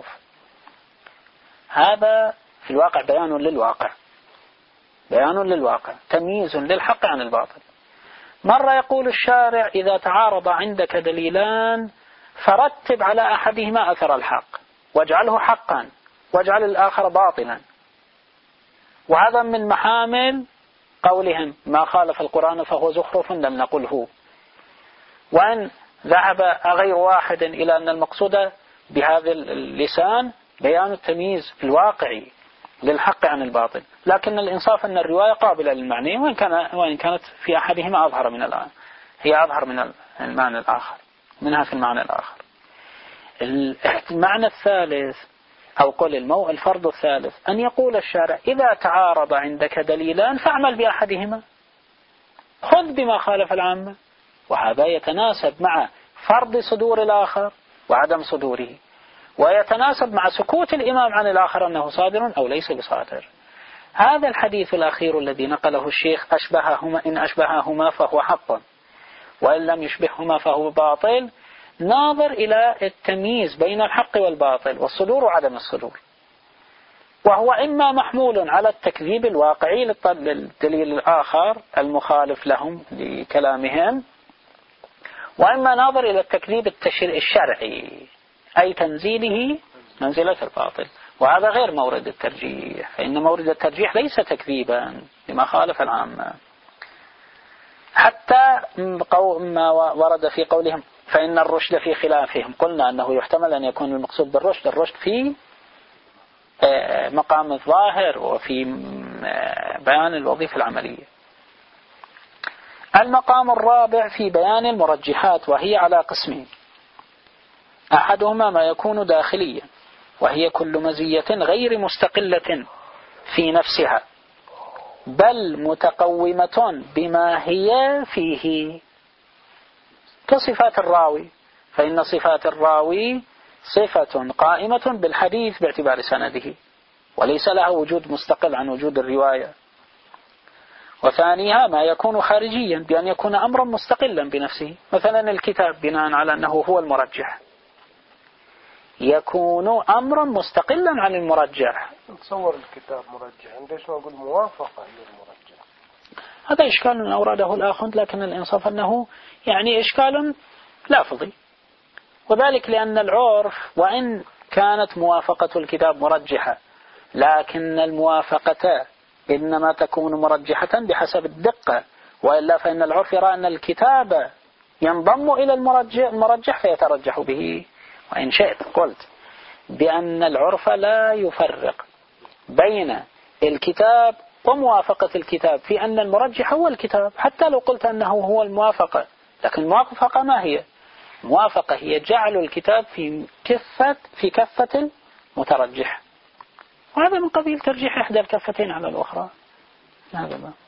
هذا في الواقع بيان للواقع، بيان للواقع، تمييز للحق عن الباطل. مرة يقول الشارع إذا تعارض عندك دليلان فرتب على أحدهما أثر الحق واجعله حقا واجعل الآخر باطلا. وهذا من محامل قولهم ما خالف القرآن فهو زخرف لم نقل هو. وأن ذهب غير واحد إلى أن المقصود بهذا اللسان بيان التمييز الواقعي للحق عن الباطل، لكن الإنصاف أن الرواية قابلة للمعنى وإن كانت في أحدهما أظهر من الآن، هي أظهر من المعنى الآخر منها في المعنى الآخر. المعنى الثالث أو قل الفرض الثالث أن يقول الشارع إذا تعارض عندك دليلان فاعمل بأحدهما، خذ بما خالف العامة، وهذا يتناسب مع فرض صدور الآخر وعدم صدوره، ويتناسب مع سكوت الإمام عن الآخر أنه صادر أو ليس بصادر. هذا الحديث الأخير الذي نقله الشيخ أشبههما إن أشبههما فهو حق وإن لم يشبههما فهو باطل، ناظر إلى التمييز بين الحق والباطل والصدور وعدم الصدور، وهو إما محمول على التكذيب الواقعي للدليل الآخر المخالف لهم لكلامهم، وإما ناظر إلى التكذيب الشرعي أي تنزيله منزلة الباطل، وهذا غير مورد الترجيح، فإن مورد الترجيح ليس تكذيبا لما خالف العامة. حتى ما ورد في قولهم فإن الرشد في خلافهم، قلنا أنه يحتمل أن يكون المقصود بالرشد الرشد في مقام الظاهر وفي بيان الوظيفة العملية. المقام الرابع في بيان المرجحات، وهي على قسمين: أحدهما ما يكون داخليا وهي كل مزية غير مستقلة في نفسها بل متقومة بما هي فيه كصفات الراوي، فإن صفات الراوي صفة قائمة بالحديث باعتبار سنده وليس لها وجود مستقل عن وجود الرواية. وثانيها ما يكون خارجيا بأن يكون أمرا مستقلا بنفسه، مثلا الكتاب بناء على أنه هو المرجح يكون أمرا مستقلا عن المرجح. نتصور الكتاب مرجح، ليش ما نقول موافقة للمرجح؟ هذا إشكال أوراده الآخر، لكن الإنصاف أنه يعني إشكال لافظي، وذلك لأن العرف وإن كانت موافقة الكتاب مرجحة لكن الموافقة إنما تكون مرجحة بحسب الدقة، وإلا فإن العرف يرى أن الكتاب ينضم إلى المرجح فيترجح به. وإن شئت قلت بأن العرف لا يفرق بين الكتاب وموافقة الكتاب في أن المرجح هو الكتاب، حتى لو قلت أنه هو الموافقة، لكن الموافقة ما هي؟ الموافقة هي جعل الكتاب في كفة المترجح، وهذا من قبيل ترجيح إحدى الكفتين على الأخرى. هذا ما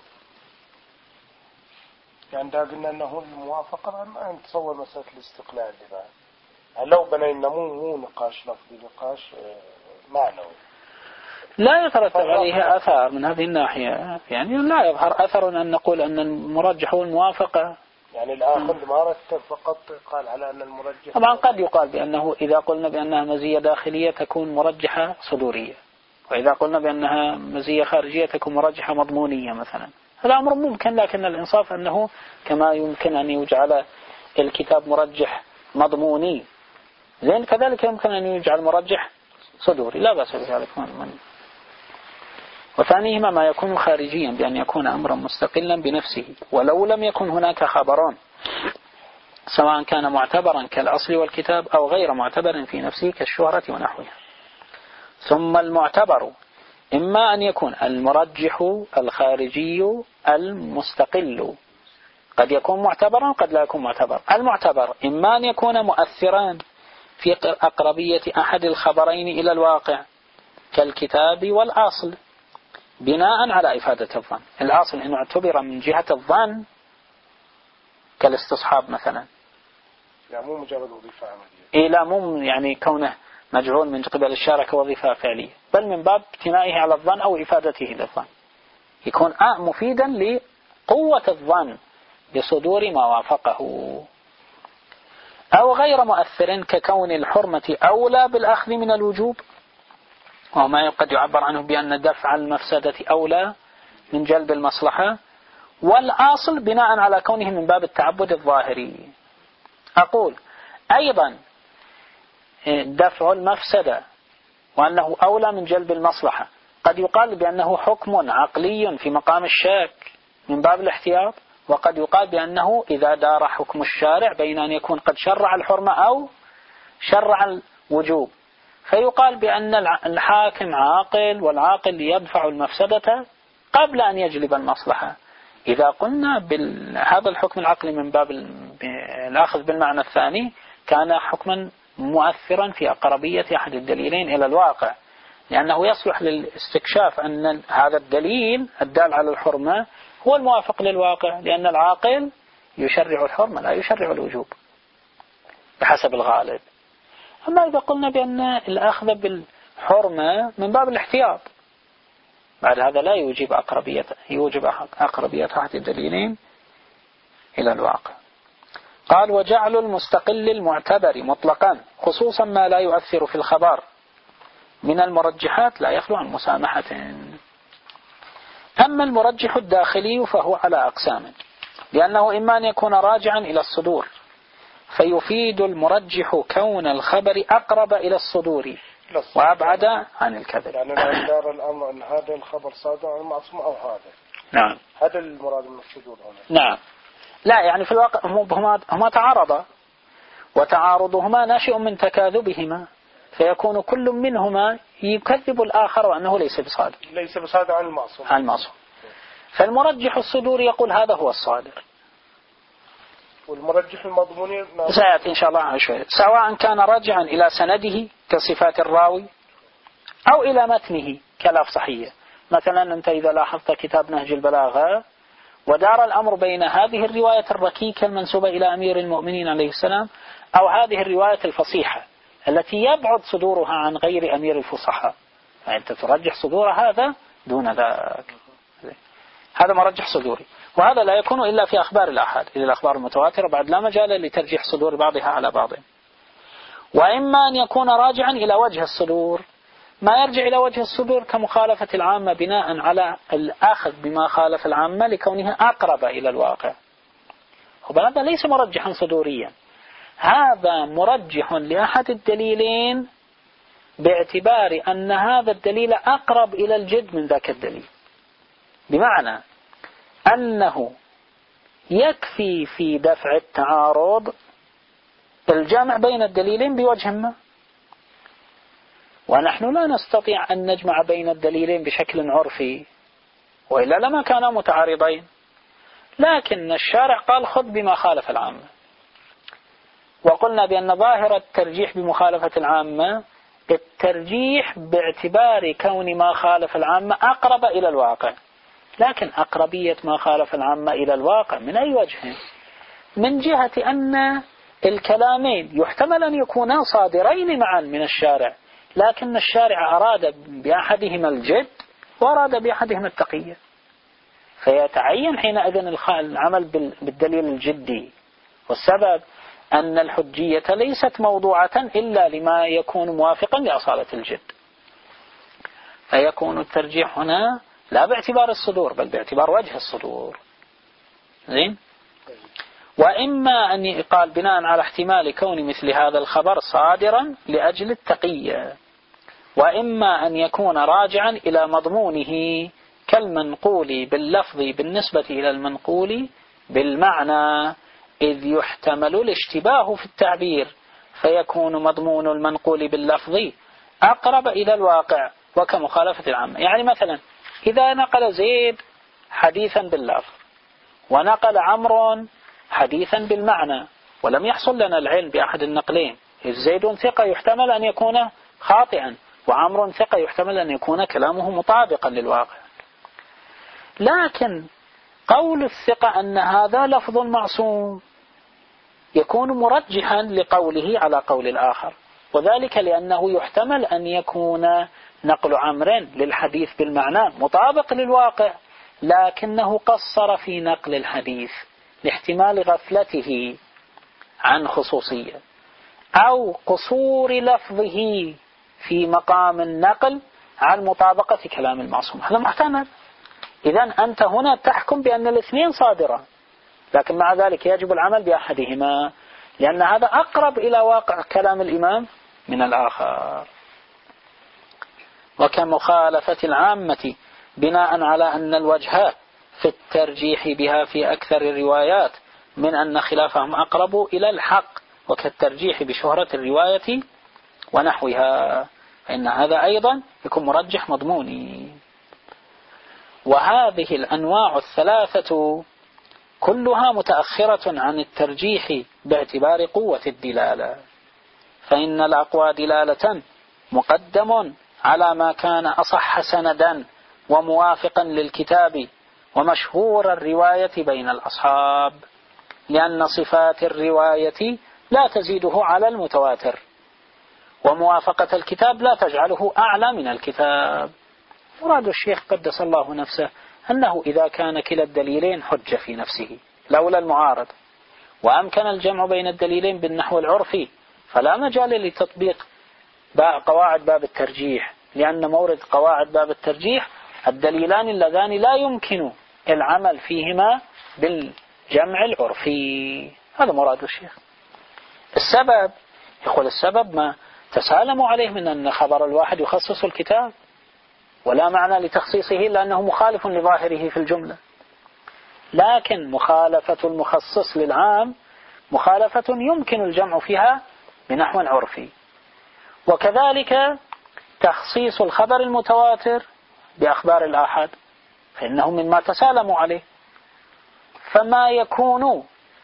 يعني دا قلنا أنه الموافقة، ما نتصور مسألة الاستقلال لبعض. لو بنينا مو نقاش لفظي، نقاش معنوي لا يترتب عليه أثار من هذه الناحية، يعني لا يظهر أثر أن نقول أن المرجح هو الموافقة. يعني الآخر ما رتب فقط قال على أن المرجح. طبعا قد يقال بأنه إذا قلنا بأنها مزية داخلية تكون مرجحة صدورية، وإذا قلنا بأنها مزية خارجية تكون مرجحة مضمونية مثلا. هذا أمر ممكن، لكن الإنصاف أنه كما يمكن أن يجعل الكتاب مرجح مضموني زين كذلك يمكن أن يجعل مرجح صدوري، لا بأس بذلك. وثانيهما ما يكون خارجيا بأن يكون أمرا مستقلا بنفسه ولو لم يكن هناك خبران، سواء كان معتبرا كالأصل والكتاب أو غير معتبر في نفسه كالشهرة ونحوها. ثم المعتبر إما أن يكون المرجح الخارجي المستقل، قد يكون معتبرا قد لا يكون معتبر. المعتبر إما أن يكون مؤثرا في أقربية أحد الخبرين إلى الواقع كالكتاب والأصل بناء على إفادة الظن. الأصل إنه اعتبر من جهة الظن كالاستصحاب مثلا، يعني مو مجرد وظيفة عملية، لا مو يعني كونه مجعول من قبل الشارع كوظيفة فعلية، بل من باب ابتنائه على الظن أو إفادته للظن، يكون مفيدا لقوة الظن بصدور ما وافقه. أو غير مؤثر ككون الحرمة أولى بالأخذ من الوجوب، وما قد يعبر عنه بأن دفع المفسدة أولى من جلب المصلحة، والأصل بناء على كونه من باب التعبد الظاهري. أقول أيضا دفع المفسدة وأنه أولى من جلب المصلحة قد يقال بأنه حكم عقلي في مقام الشاك من باب الاحتياط، وقد يقال بأنه إذا دار حكم الشارع بين أن يكون قد شرع الحرمة أو شرع الوجوب، فيقال بأن الحاكم عاقل والعاقل يدفع المفسدة قبل أن يجلب المصلحة. إذا قلنا بهذا الحكم العقلي من باب الأخذ بالمعنى الثاني كان حكما مؤثرا في أقربية أحد الدليلين إلى الواقع، لأنه يصلح للاستكشاف أن هذا الدليل الدال على الحرمة هو الموافق للواقع، لأن العاقل يشرع الحرمة لا يشرع الوجوب بحسب الغالب. أما إذا قلنا بأن الأخذ بالحرمة من باب الاحتياط، بعد هذا لا يوجب أقربية أحد الدليلين إلى الواقع. قال وجعل المستقل المعتبر مطلقا خصوصا ما لا يؤثر في الخبر من المرجحات لا يخلو عن مسامحة. أما المرجح الداخلي فهو على أقسام، لأنه إما أن يكون راجعا إلى الصدور فيفيد المرجح كون الخبر أقرب إلى الصدور وأبعد عن الكذب. يعني لو دار الأمر أن هذا الخبر صادر عن المعصوم أو هذا، نعم هذا المراد من الصدور هنا. نعم، لا يعني في الواقع هما تعارضا، وتعارضهما ناشئ من تكاذبهما، فيكون كل منهما يكذب الآخر وأنه ليس بصادر عن المعصوم. فالمرجح الصدور يقول هذا هو الصادر، والمرجح المضموني سيأتي إن شاء الله شوي، سواء كان راجعا إلى سنده كصفات الراوي أو إلى متنه كالأفصحية. مثلا أنت إذا لاحظت كتاب نهج البلاغة ودار الأمر بين هذه الرواية الركيكة المنسوبة إلى أمير المؤمنين عليه السلام أو هذه الرواية الفصيحة التي يبعد صدورها عن غير أمير الفصحاء، فأنت ترجح صدور هذا دون ذاك، هذا مرجح صدوري. وهذا لا يكون إلا في أخبار الآحاد، إلى الأخبار المتواترة بعد لا مجال لترجيح صدور بعضها على بعض. وإما أن يكون راجعا إلى وجه الصدور، ما يرجع إلى وجه الصدور كمخالفة العامة بناء على الأخذ بما خالف العامة لكونها أقرب إلى الواقع، وهذا ليس مرجحا صدوريا، هذا مرجح لأحد الدليلين باعتبار أن هذا الدليل أقرب إلى الجد من ذاك الدليل، بمعنى أنه يكفي في دفع التعارض الجمع بين الدليلين بوجه ما، ونحن لا نستطيع أن نجمع بين الدليلين بشكل عرفي وإلا لما كانا متعارضين، لكن الشارع قال خذ بما خالف العامة، وقلنا بأن ظاهرة الترجيح بمخالفة العامة الترجيح باعتبار كون ما خالف العامة أقرب إلى الواقع، لكن أقربية ما خالف العامة إلى الواقع من أي وجه؟ من جهة أن الكلامين يحتمل أن يكونا صادرين معا من الشارع، لكن الشارع أراد بأحدهما الجد وأراد بأحدهما التقية، فيتعين حينئذ العمل بالدليل الجدي، والسبب أن الحجية ليست موضوعة إلا لما يكون موافقا لأصالة الجد، فيكون الترجيح هنا لا باعتبار الصدور بل باعتبار وجه الصدور. زين؟ وإما أن يقال بناء على احتمال كون مثل هذا الخبر صادرا لأجل التقية، وإما أن يكون راجعا إلى مضمونه كالمنقول باللفظ بالنسبة إلى المنقول بالمعنى، إذ يحتمل الاشتباه في التعبير فيكون مضمون المنقول باللفظ أقرب إلى الواقع وكمخالفة العامة. يعني مثلا إذا نقل زيد حديثا باللفظ ونقل عمرو حديثا بالمعنى ولم يحصل لنا العلم بأحد النقلين، إذ زيد ثقة يحتمل أن يكون خاطئا وعمرو ثقة يحتمل أن يكون كلامه مطابقا للواقع، لكن قول الثقة أن هذا لفظ معصوم يكون مرجحا لقوله على قول الآخر، وذلك لأنه يحتمل أن يكون نقل عمرو للحديث بالمعنى مطابق للواقع، لكنه قصر في نقل الحديث لاحتمال غفلته عن خصوصية أو قصور لفظه في مقام النقل عن مطابقة كلام المعصوم. هذا محتمل. إذن أنت هنا تحكم بأن الاثنين صادرة، لكن مع ذلك يجب العمل بأحدهما لأن هذا أقرب إلى واقع كلام الإمام من الآخر. وكمخالفة العامة بناء على أن الوجه في الترجيح بها في أكثر الروايات من أن خلافهم أقرب إلى الحق، وكالترجيح بشهرة الرواية ونحوها، فإن هذا أيضا يكون مرجح مضموني. وهذه الأنواع الثلاثة كلها متأخرة عن الترجيح باعتبار قوة الدلالة، فإن الأقوى دلالة مقدم على ما كان أصح سندا وموافقا للكتاب ومشهور الرواية بين الأصحاب، لأن صفات الرواية لا تزيده على المتواتر، وموافقة الكتاب لا تجعله أعلى من الكتاب. مراد الشيخ قدس الله نفسه أنه إذا كان كلا الدليلين حجة في نفسه لولا المعارض، وأمكن الجمع بين الدليلين بالنحو العرفي، فلا مجال لتطبيق قواعد باب الترجيح، لأن مورد قواعد باب الترجيح الدليلان اللذان لا يمكن العمل فيهما بالجمع العرفي. هذا مراد الشيخ. السبب يقول السبب ما تسالموا عليه من أن خبر الواحد يخصص الكتاب، ولا معنى لتخصيصه لأنه مخالف لظاهره في الجملة، لكن مخالفة المخصص للعام مخالفة يمكن الجمع فيها بنحو عرفي. وكذلك تخصيص الخبر المتواتر بأخبار الآحاد فإنه مما تسالموا عليه، فما يكون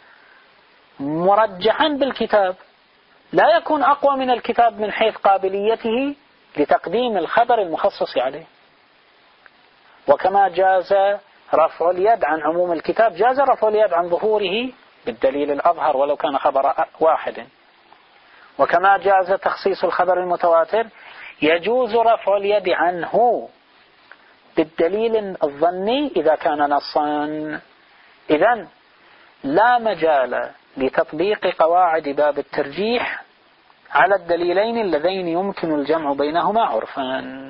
مرجحا بالكتاب لا يكون أقوى من الكتاب من حيث قابليته لتقديم الخبر المخصص عليه. وكما جاز رفع اليد عن عموم الكتاب جاز رفع اليد عن ظهوره بالدليل الأظهر ولو كان خبر واحد، وكما جاز تخصيص الخبر المتواتر يجوز رفع اليد عنه بالدليل الظني إذا كان نصا. إذن لا مجال لتطبيق قواعد باب الترجيح على الدليلين اللذين يمكن الجمع بينهما عرفا.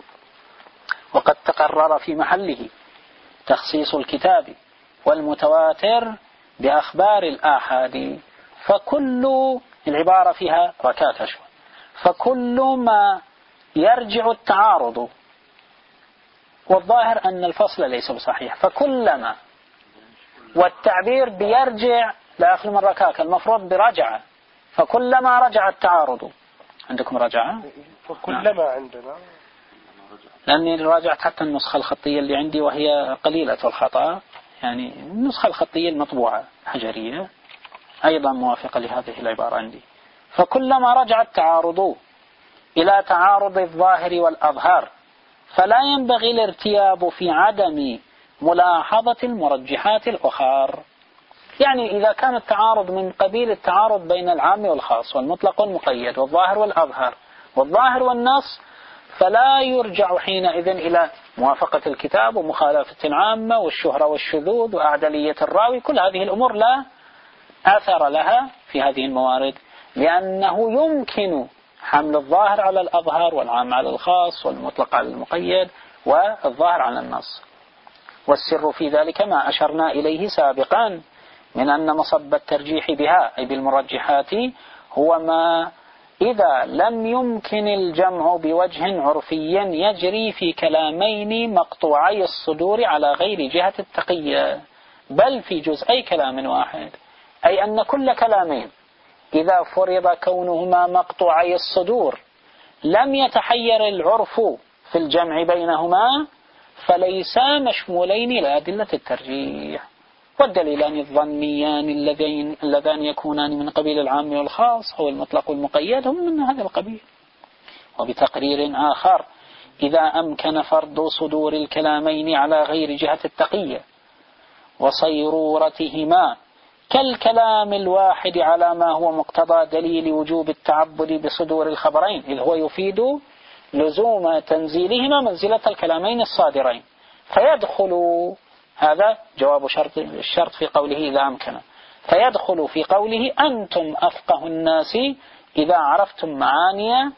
وقد تقرر في محله تخصيص الكتاب والمتواتر بأخبار الآحاد، فكل العبارة فيها ركات شوي، فكل ما يرجع التعارض، والظاهر أن الفصل ليس بصحيح، فكلما والتعبير بيرجع لآخر من ركاك المفروض برجع، فكلما رجع التعارض. عندكم رجعة؟ فكلما عندنا، لأني راجعت حتى النسخة الخطية اللي عندي وهي قليلة الخطأ، يعني النسخة الخطية المطبوعة حجرية أيضا موافقة لهذه العبارة عندي. فكلما رجع التعارض إلى تعارض الظاهر والأظهر فلا ينبغي الارتياب في عدم ملاحظة المرجحات الأخرى. يعني إذا كان التعارض من قبيل التعارض بين العام والخاص والمطلق والمقيد والظاهر والأظهر والظاهر والنص، فلا يرجع حينئذ إلى موافقة الكتاب ومخالفة العامة والشهرة والشذوذ وأعدلية الراوي. كل هذه الأمور لا أثر لها في هذه الموارد، لأنه يمكن حمل الظاهر على الأظهر والعام على الخاص والمطلق على المقيد والظاهر على النص. والسر في ذلك ما أشرنا إليه سابقا من أن مصب الترجيح بها أي بالمرجحات هو ما إذا لم يمكن الجمع بوجه عرفي يجري في كلامين مقطوعي الصدور على غير جهة التقية بل في جزئي كلام واحد، أي أن كل كلامين إذا فرض كونهما مقطوعي الصدور لم يتحير العرف في الجمع بينهما فليسا مشمولين لأدلة الترجيح. والدليلان الظنيان اللذان يكونان من قبيل العام والخاص أو المطلق والمقيد هم من هذا القبيل. وبتقرير آخر إذا أمكن فرض صدور الكلامين على غير جهة التقية وصيرورتهما كالكلام الواحد على ما هو مقتضى دليل وجوب التعبد بصدور الخبرين إذ هو يفيد لزوم تنزيلهما منزلة الكلامين الصادرين، فيدخل هذا جواب الشرط في قوله إذا أمكن، فيدخل في قوله أنتم أفقه الناس إذا عرفتم معاني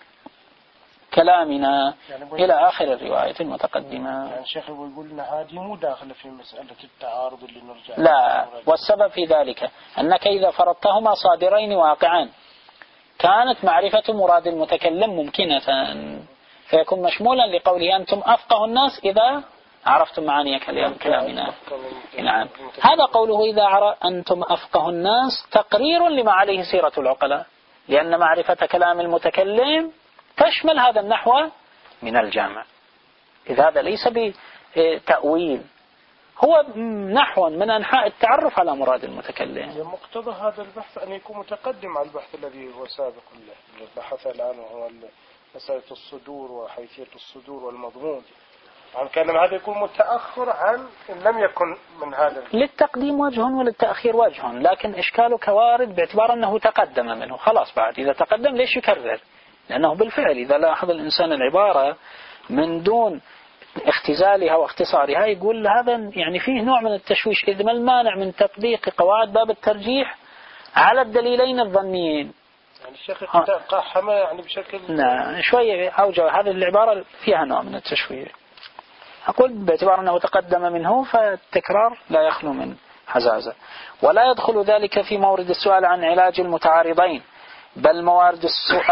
كلامنا إلى آخر الرواية المتقدمة. يعني الشيخ يقول لنا هذه مو داخلة في مسألة التعارض اللي نرجع لا، والسبب في ذلك أنك إذا فرضتهما صادرين واقعان كانت معرفة مراد المتكلم ممكنة فيكون مشمولا لقوله أنتم أفقه الناس إذا عرفتم معاني كلامنا. نعم، هذا قوله إذا أنتم أفقه الناس تقرير لما عليه سيرة العقلاء، لأن معرفة كلام المتكلم تشمل هذا النحو من الجامع، إذا هذا ليس بتأويل، هو نحو من أنحاء التعرف على مراد المتكلم. مقتضى هذا البحث أن يكون متقدم على البحث الذي هو سابق له، البحث الآن وهو مسألة الصدور وحيثية الصدور والمضمون، يعني كان هذا يكون متأخر عن إن لم يكن من هذا. للتقديم وجه وللتأخير وجه، لكن إشكالك وارد باعتبار أنه تقدم منه، خلاص بعد إذا تقدم ليش يكرر؟ لأنه بالفعل إذا لاحظ الإنسان العبارة من دون اختزالها واختصارها يقول هذا يعني فيه نوع من التشويش، إذ ما المانع من تطبيق قواعد باب الترجيح على الدليلين الظنيين. يعني الشيخ قاحم يعني بشكل شوية أوجه هذه العبارة فيها نوع من التشويش. أقول باعتبار أنه تقدم منه فالتكرار لا يخلو من حزازة. ولا يدخل ذلك في مورد السؤال عن علاج المتعارضين، بل مورد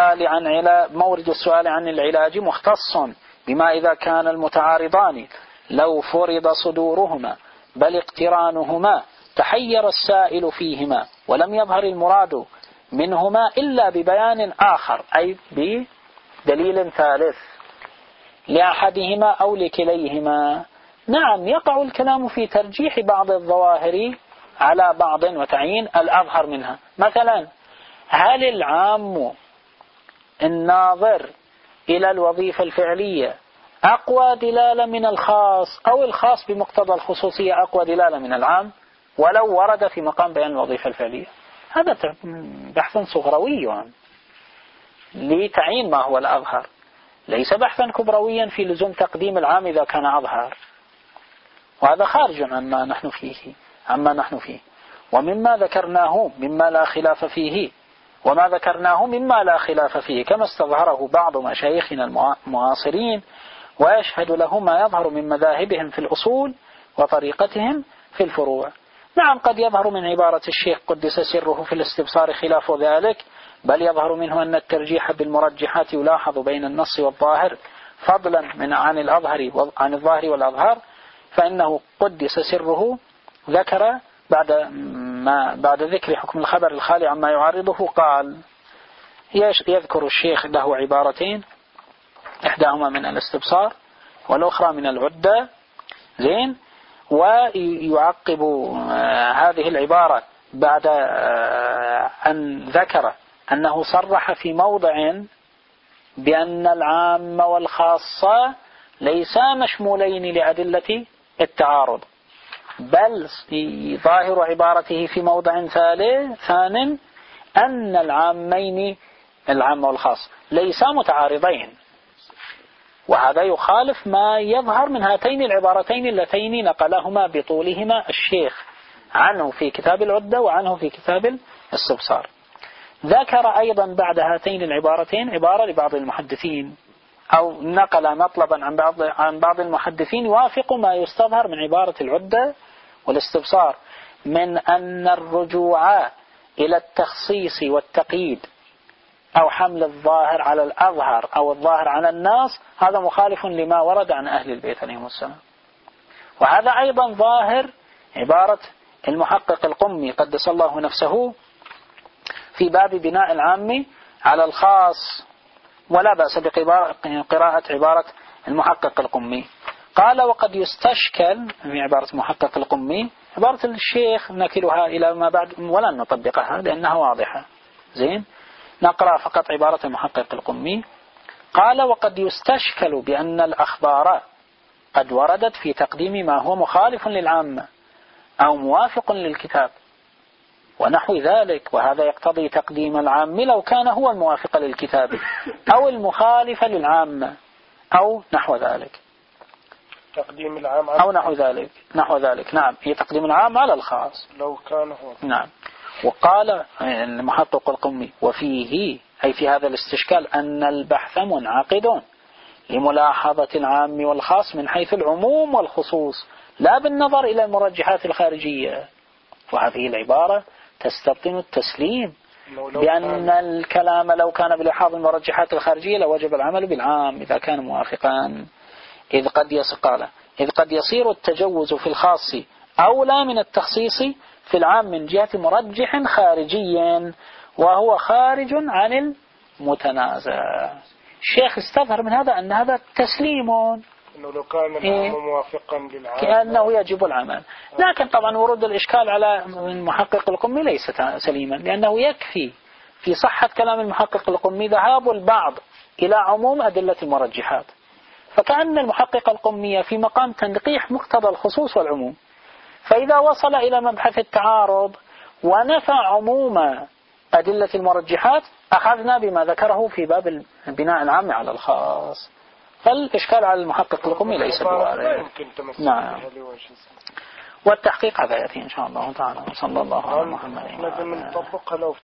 السؤال عن العلاج مختص بما إذا كان المتعارضان لو فرض صدورهما بل اقترانهما تحير السائل فيهما ولم يظهر المراد منهما إلا ببيان آخر، أي بدليل ثالث لأحدهما أو لكليهما. نعم، يقع الكلام في ترجيح بعض الظواهر على بعض وتعيين الأظهر منها. مثلا هل العام الناظر إلى الوظيفة الفعلية أقوى دلالة من الخاص أو الخاص بمقتضى الخصوصية أقوى دلالة من العام ولو ورد في مقام بيان الوظيفة الفعلية؟ هذا بحث صغروي لتعيين ما هو الأظهر، ليس بحثا كبرويا في لزوم تقديم العام إذا كان أظهر، وهذا خارج عما نحن فيه ومما ذكرناه مما لا خلاف فيه وما ذكرناه مما لا خلاف فيه كما استظهره بعض مشايخنا المعاصرين ويشهد له ما يظهر من مذاهبهم في الأصول وطريقتهم في الفروع. نعم، قد يظهر من عبارة الشيخ قدس سره في الاستبصار خلاف ذلك، بل يظهر منه أن الترجيح بالمرجحات يلاحظ بين النص والظاهر فضلا عن الظاهر والأظهر، فإنه قدس سره ذكر بعد ذكر حكم الخبر الخالي عما يعارضه قال، يذكر الشيخ له عبارتين إحداهما من الاستبصار والأخرى من العدة، زين، ويعقب هذه العبارة بعد أن ذكر أنه صرح في موضع بأن العام والخاصة ليسا مشمولين لأدلة التعارض، بل ظاهر عبارته في موضع ثان أن العامين العام والخاص ليسا متعارضين، وهذا يخالف ما يظهر من هاتين العبارتين اللتين نقلهما بطولهما الشيخ عنه في كتاب العدة وعنه في كتاب الاستبصار. ذكر أيضا بعد هاتين العبارتين عبارة لبعض المحدثين أو نقل مطلبا عن بعض المحدثين يوافق ما يستظهر من عبارة العدة والاستبصار من أن الرجوع إلى التخصيص والتقييد أو حمل الظاهر على الأظهر أو الظاهر على الناس، هذا مخالف لما ورد عن أهل البيت عليهم السلام. وهذا أيضا ظاهر عبارة المحقق القمي قدس الله نفسه في باب بناء العام على الخاص، ولا بأس بقراءة عبارة المحقق القمي. قال وقد يستشكل من عبارة المحقق القمي، عبارة الشيخ نكلها إلى ما بعد ولا نطبقها لأنها واضحة. زين، نقرأ فقط عبارة المحقق القمي. قال وقد يستشكل بأن الأخبار قد وردت في تقديم ما هو مخالف للعامة أو موافق للكتاب ونحو ذلك، وهذا يقتضي تقديم العام لو كان هو الموافق للكتاب أو المخالف للعامة أو نحو ذلك. تقديم العام أو نحو ذلك نعم، هي تقديم العام على الخاص لو كان هو. نعم. وقال المحقق القمي وفيه أي في هذا الاستشكال أن البحث منعقد لملاحظة العام والخاص من حيث العموم والخصوص لا بالنظر إلى المرجحات الخارجية. وهذه العبارة تستبطن التسليم بأن الكلام لو كان بلحاظ المرجحات الخارجية لوجب العمل بالعام إذا كان موافقا، إذ قد يصير التجوز في الخاص أولى من التخصيص في العام من جهة مرجح خارجي وهو خارج عن المتنازع. الشيخ استظهر من هذا أن هذا تسليم، إنه لو كان العام موافقا للعام كأنه يجب العمل. لكن طبعا ورود الإشكال على المحقق القمي ليس سليما، لأنه يكفي في صحة كلام المحقق القمي ذهاب البعض إلى عموم أدلة المرجحات، فكأن المحقق القمي في مقام تنقيح مقتضى الخصوص والعموم. فإذا وصل إلى مبحث التعارض ونفى عموم أدلة المرجحات أخذنا بما ذكره في باب البناء العام على الخاص. فالإشكال على المحقق القمي ليس بوارد. نعم. والتحقيق هذا يأتي إن شاء الله تعالى. صلى الله على محمد.